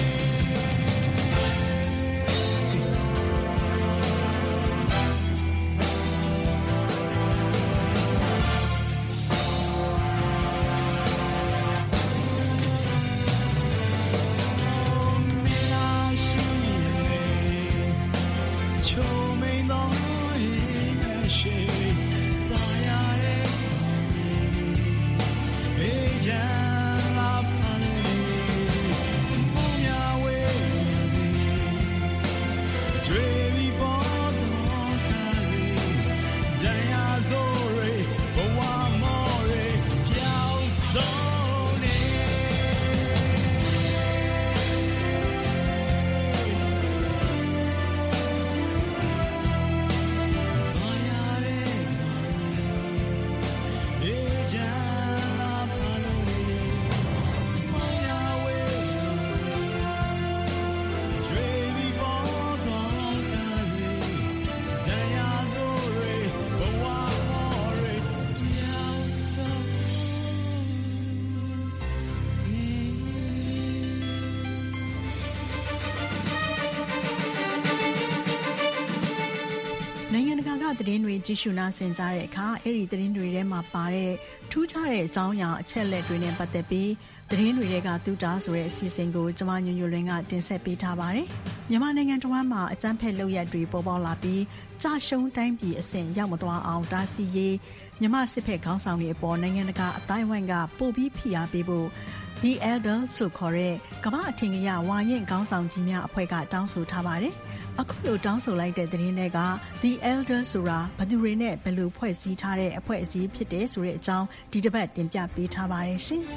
Speaker 16: နိုင်ငံတကာကသတင်းတွေကြည့်ရှုနားဆင်ကြတဲ့အခါအဲ့ဒီသတင်းတွေထဲမှာပါတဲ့ထူးခြားတဲ့အကြောင်းအရာအချက်လက်တွေနဲ့ပတ်သက်ပြီးသတင်းတွေကတူတာဆိုတဲ့အစီအစဉ်ကိုကျွန်မညွညွလွင်ကတင်ဆက်ပေးထားပါတယ်။မြန်မာနိုင်ငံတော်မှာအကြမ်းဖက်လုပ်ရက်တွေပေါ်ပေါက်လာပြီးကြာရှုံးတိုင်းပြည်အဆင့်ရောက်မသွားအောင်တားဆီးရေးမြန်မာစစ်ဖက်ခေါင်းဆောင်တွေအပေါ်နိုင်ငံတကာအတိုင်းအဝိုင်းကပို့ပြီးဖိအားပေးဖို့The Elder ဆိုခေါ်တဲ့ကမ္ဘာအထင်ကရဝါရင်ခေါင်းဆောင်ကြီးများအဖွဲ့ကတောင်းဆိုထားပါတယ်။အခုလိုတောင်းဆိုလိုက်တဲ့သတင်းတွေက The Elder ဆိုတာဘယ်သူတွေနဲ့ဘယ်လိုဖွဲ့စည်းထားတဲ့အဖွဲ့အစည်းဖြစ်တယ်ဆိုတဲ့အကြောင်းဒီတစ်ပတ်တင်ပြပေးထားပါတယ်ရှင်။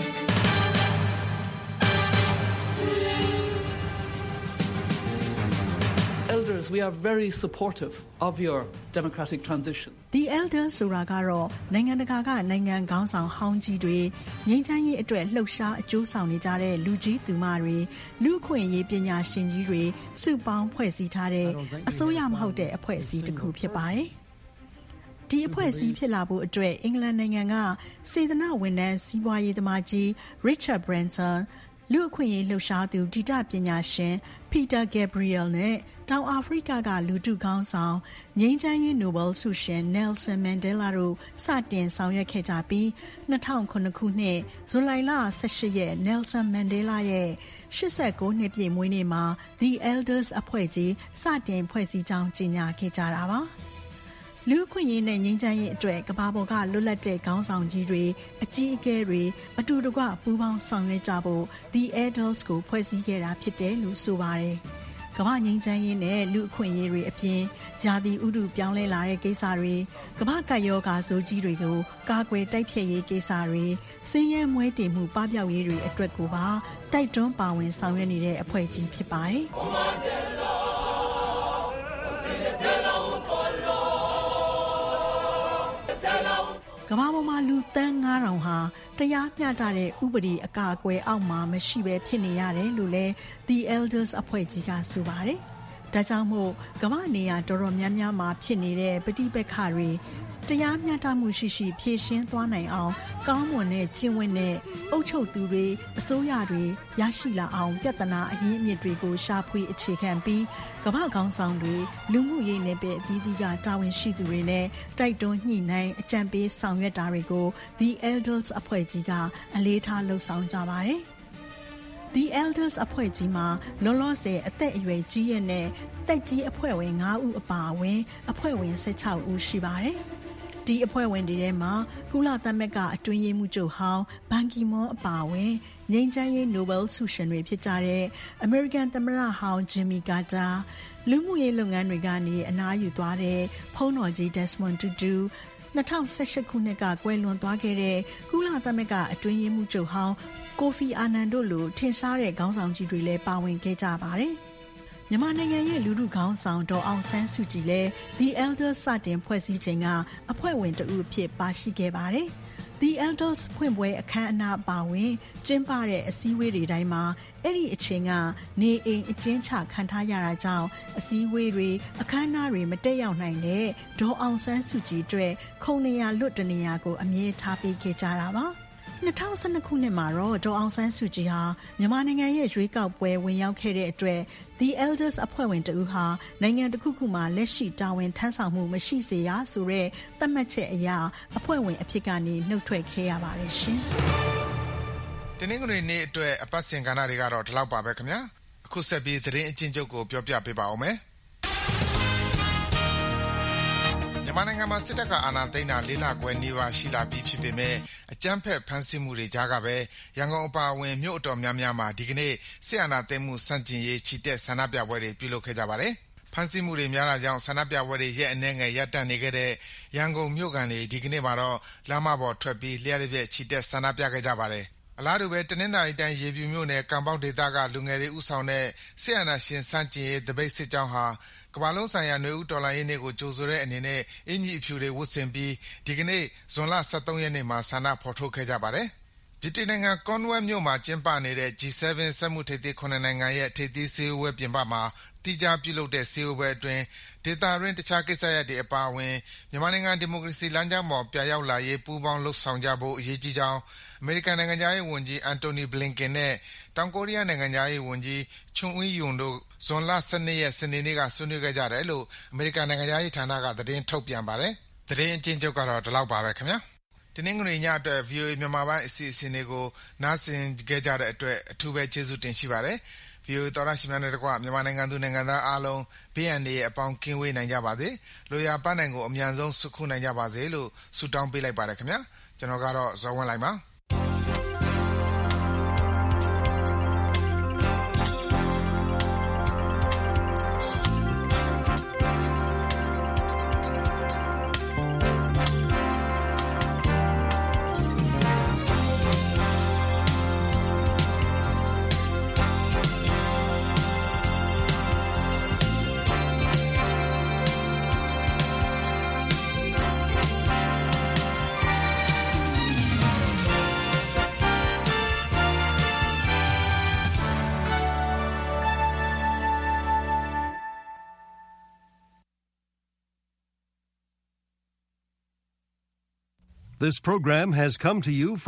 Speaker 17: Elders, we are very supportive of your democratic transition.
Speaker 16: The Elder ဆိုတာကတော့နိုင်ငံတကာကနိုင်ငံခေါင်းဆောင်ဟောင်းကြီးတွေငြိမ်းချမ်းရေးအတွက်လှုပ်ရှားအကျိုးဆောင်နေကြတဲ့လူကြီးသူမတွေလူအခွင့်အရေးပညာရှင်ကြီးတွေစုပေါင်းဖွဲ့စည်းထားတဲ့အစိုးရမဟုတ်တဲ့အဖွဲ့အစည်းတစ်ခုဖြစ်ပါတယ်။ဒီအဖွဲ့အစည်းဖြစ်လာဖို့အတွက်အင်္ဂလန်နိုင်ငံကစေတနာဝန်ထမ်းစီးပွားရေးသမားကြီး Richard Branson လူအခွင့်အရေးလှုပ်ရှားသူဂီတပညာရှင်ပီတာဂက်ဘရီယယ်နဲ့တောင်အာဖရိကကလူထုခေါင်းဆောင်ငြိမ်းချမ်းရေးနိုဘယ်ဆုရှင်နယ်ဆန်မန်ဒဲလာတို့စတင်ဆောင်ရွက်ခဲ့ကြပြီး2009ခုနှစ်ဇူလိုင်လ18ရက်နယ်ဆန်မန်ဒဲလာရဲ့89နှစ်ပြည့်မွေးနေ့မှာ The Elders အဖွဲ့ကြီးစတင်ဖွဲ့စည်းကြောင်းကြေညာခဲ့ကြတာပါလူ့အခွင့်အရေးနဲ့ငြိမ်းချမ်းရေးအတွက်ကမ္ဘာပေါ်ကလွတ်လပ်တဲ့ခေါင်းဆောင်ကြီးတွေအကြီးအကဲတွေအတူတကွပူးပေါင်းဆောင်ရွက်ကြဖို့ The Elders ကိုဖွဲ့စည်းခဲ့တာဖြစ်တယ်လို့ဆိုပါတယ်။ကမ္ဘာငြိမ်းချမ်းရေးနဲ့လူ့အခွင့်အရေးတွေအပြင်ရာသီဥတုပြောင်းလဲလာတဲ့ကိစ္စတွေကမ္ဘာကပ်ရောဂါဆိုးကြီးတွေကိုကာကွယ်တိုက်ဖျက်ရေးကိစ္စတွေဆင်းရဲမွဲတေမှုပပျောက်ရေးတွေအတွက်ကိုပါတိုက်တွန်းပါဝင်ဆောင်ရွက်နေတဲ့အဖွဲ့ကြီးဖြစ်ပါတယ်။ကမ္ဘာပေါ်မှာလူသန်း9000ဟာတရားမျှတတဲ့ဥပဒေအကာအကွယ်အောက်မှာမရှိဘဲဖြစ်နေရတယ်လို့လည်း The Elders အဖွဲ့ကြီးကဆိုပါတယ်။ဒါကြောင့်မို့ကမ္ဘာနေရာတော်တော်များများမှာဖြစ်နေတဲ့ပဋိပက္ခတွေတရားမျှတမှုရှိရှိဖြေရှင်းသွားနိုင်အောင်ကောင်းမွန်တဲ့ကျင့်ဝတ်နဲ့အုပ်ချုပ်သူတွေအစိုးရတွေရရှိလာအောင်ပြဿနာအရင်းအမြစ်တွေကိုရှာဖွေအခြေခံပြီးကမ္ဘာခေါင်းဆောင်တွေလူမှုရေးနယ်ပယ်အသီးသီးကတာဝန်ရှိသူတွေနဲ့တိုက်တွန်းညှိနှိုင်းအကြံပေးဆောင်ရွက်တာတွေကို The Elders အဖွဲ့ကြီးကအလေးထားလှုပ်ဆောင်ကြပါတယ်။ The Elders အဖွဲ့ကြီးမှာလောလောဆယ်အသက်အရွယ်ကြီးရတဲ့တက်ကြီးအဖွဲ့ဝင်9ဦးအပါအဝင်အဖွဲ့ဝင်16ဦးရှိပါတယ်။ဒီအဖွဲ့ဝင်တွေထဲမှာကုလသမဂ္ဂအတွင်းရေးမှူးချုပ်ဟောင်းဘန်ကီမွန်အပါအဝင်ငြိမ်းချမ်းရေးနိုဘယ်ဆုရှင်တွေဖြစ်ကြတဲ့အမေရိကန်သမ္မတဟောင်းဂျင်မီကာတာလူမှုရေးလုပ်ငန်းတွေကနေအနားယူသွားတဲ့ဖုန်းတော်ကြီးဒက်စမွန်တူတူ2018ခုနှစ်ကကွယ်လွန်သွားခဲ့တဲ့ကုလသမဂ္ဂအတွင်းရေးမှူးချုပ်ဟောင်းကိုဖီအာနန်တို့လိုထင်ရှားတဲ့ခေါင်းဆောင်ကြီးတွေလည်းပါဝင်ခဲ့ကြပါတယ်။မြန်မာနိုင်ငံရဲ့လူထုခေါင်းဆောင်ဒေါ်အောင်ဆန်းစုကြည်လည်း The Elders စတင်ဖွဲ့စည်းချိန်ကအဖွဲ့ဝင်တဦးဖြစ်ပါရှိခဲ့ပါတယ်။ The Elders ဖွင့်ပွဲအခမ်းအနားပါဝင်ကျင်းပတဲ့အစည်းအဝေးတွေတိုင်းမှာအဲ့ဒီအချိန်ကနေအိမ်အကျဉ်းချခံထားရတာကြောင့်အစည်းအဝေးတွေအခမ်းအနားတွေမတက်ရောက်နိုင်တဲ့ဒေါ်အောင်ဆန်းစုကြည်အတွက်ခုံနေရလွတ်တနေရကိုအမြဲထားပေးခဲ့ကြတာပါ2012ခုနှစ်မှာတော့ဒေါ်အောင်ဆန်းစုကြည်ဟာမြန်မာနိုင်ငံရဲ့ရွေးကောက်ပွဲဝင်ရောက်ခဲ့တဲ့အတွက် The Elders အဖွဲ့ဝင်တဦးဟာနိုင်ငံတစ်ခုခုမှာလက်ရှိတာဝန်ထမ်းဆောင်မှုမရှိစေရဆိုတဲ့သတ်မှတ်ချက်အရအဖွဲ့ဝင်အဖြစ်ကနေနှုတ်ထွက်ခဲ့ရပါတယ်ရှင်
Speaker 2: ။တင်းငွေနေ့အတွက်အပတ်စဉ်ကဏ္ဍတွေကတော့ဒီလောက်ပါပဲခင်ဗျာ။အခုဆက်ပြီးသတင်းအကျဉ်းချုပ်ကိုပြောပြပေးပါဦးမယ်။မြန်မာနိုင်ငံမှာစစ်တပ်ကအာဏာသိမ်းတာ4လခွဲနီးပါးရှိလာပြီဖြစ်ပေမဲ့အကြမ်းဖက်ဖမ်းဆီးမှုတွေကြားကပဲရန်ကုန်အပါအဝင်မြို့အတော်များများမှာဒီကနေ့စစ်အာဏာသိမ်းမှုစန့်ကျင်ရေးချီတက်ဆန္ဒပြပွဲတွေပြုလုပ်ခဲ့ကြပါတယ်။ဖမ်းဆီးမှုတွေများတာကြောင့်ဆန္ဒပြပွဲတွေရက်အနည်းငယ်ရပ်တန့်နေခဲ့တဲ့ရန်ကုန်မြို့ကန်တွေဒီကနေ့မှာတော့လမ်းမပေါ်ထွက်ပြီးလျှက်တစ်ပြက်ချီတက်ဆန္ဒပြခဲ့ကြပါတယ်။အလားတူပဲတနင်္သာရီတိုင်းရေပြူမြို့နယ်ကံပေါက်ဒေသကလူငယ်တွေဦးဆောင်တဲ့စစ်အာဏာရှင်စန့်ကျင်ရေးတပိတ်စစ်ကြောင်းဟာကမ္ဘာလုံးဆိုင်ရာနွေဦးတော်လှန်ရေးနေ့ကိုကြိုဆိုတဲ့အနေနဲ့အင်ကြီးအဖြူတွေဝတ်ဆင်ပြီးဒီကနေ့ဇွန်လ23ရက်နေ့မှာဆန္ဒဖော်ထုတ်ခဲ့ကြပါတယ်။ဗြိတိန်နိုင်ငံကွန်ဝဲမြို့မှာကျင်းပနေတဲ့ G7 စက်မှုထိပ်သီး9နိုင်ငံရဲ့ထိပ်သီးစည်းဝေးပွဲပြင်ပမှာတိကျပြုလုပ်တဲ့စည်းဝေးပွဲအတွင်းဒေသတွင်းတခြားကိစ္စရပ်တွေအပါအဝင်မြန်မာနိုင်ငံဒီမိုကရေစီလမ်းကြောင်းပေါ်ပြန်ရောက်လာရေးပူးပေါင်းလှုပ်ဆောင်ကြဖို့အရေးကြီးကြောင်းအမေရိကန်နိုင်ငံသားရေးဝန်ကြီးအန်တိုနီဘလင်ကင်နဲ့တောင်ကိုရီးယားနိုင်ငံသားရေးဝန်ကြီးချွန်အွီယွန်တို့ဇွန်လ12ရက်စနေနေ့ကဆွေးနွေးခဲ့ကြတယ်လို့အမေရိကန်နိုင်ငံသားရေးဌာနကသတင်းထုတ်ပြန်ပါတယ်။သတင်းအကျဉ်းချုပ်ကတော့ဒီလောက်ပါပဲခင်ဗျာ။တင်းငွေညအတွက် VOA မြန်မာပိုင်းအစီအစဉ်တွေကိုနားဆင်ခဲ့ကြတဲ့အတွက်အထူးပဲကျေးဇူးတင်ရှိပါတယ်။ VOA သောရရှိများနဲ့တကွမြန်မာနိုင်ငံသူနိုင်ငံသားအားလုံးဘေးရန်တွေအပေါင်းကင်းဝေးနိုင်ကြပါစေ။လိုရာပန်းနိုင်ကိုအမြန်ဆုံးစုခုနိုင်ကြပါစေလို့ဆုတောင်းပေးလိုက်ပါတယ်ခင်ဗျာ။ကျွန်တော်ကတော့ဇော်ဝင်းလိုက်ပါ။
Speaker 1: This program has come to you from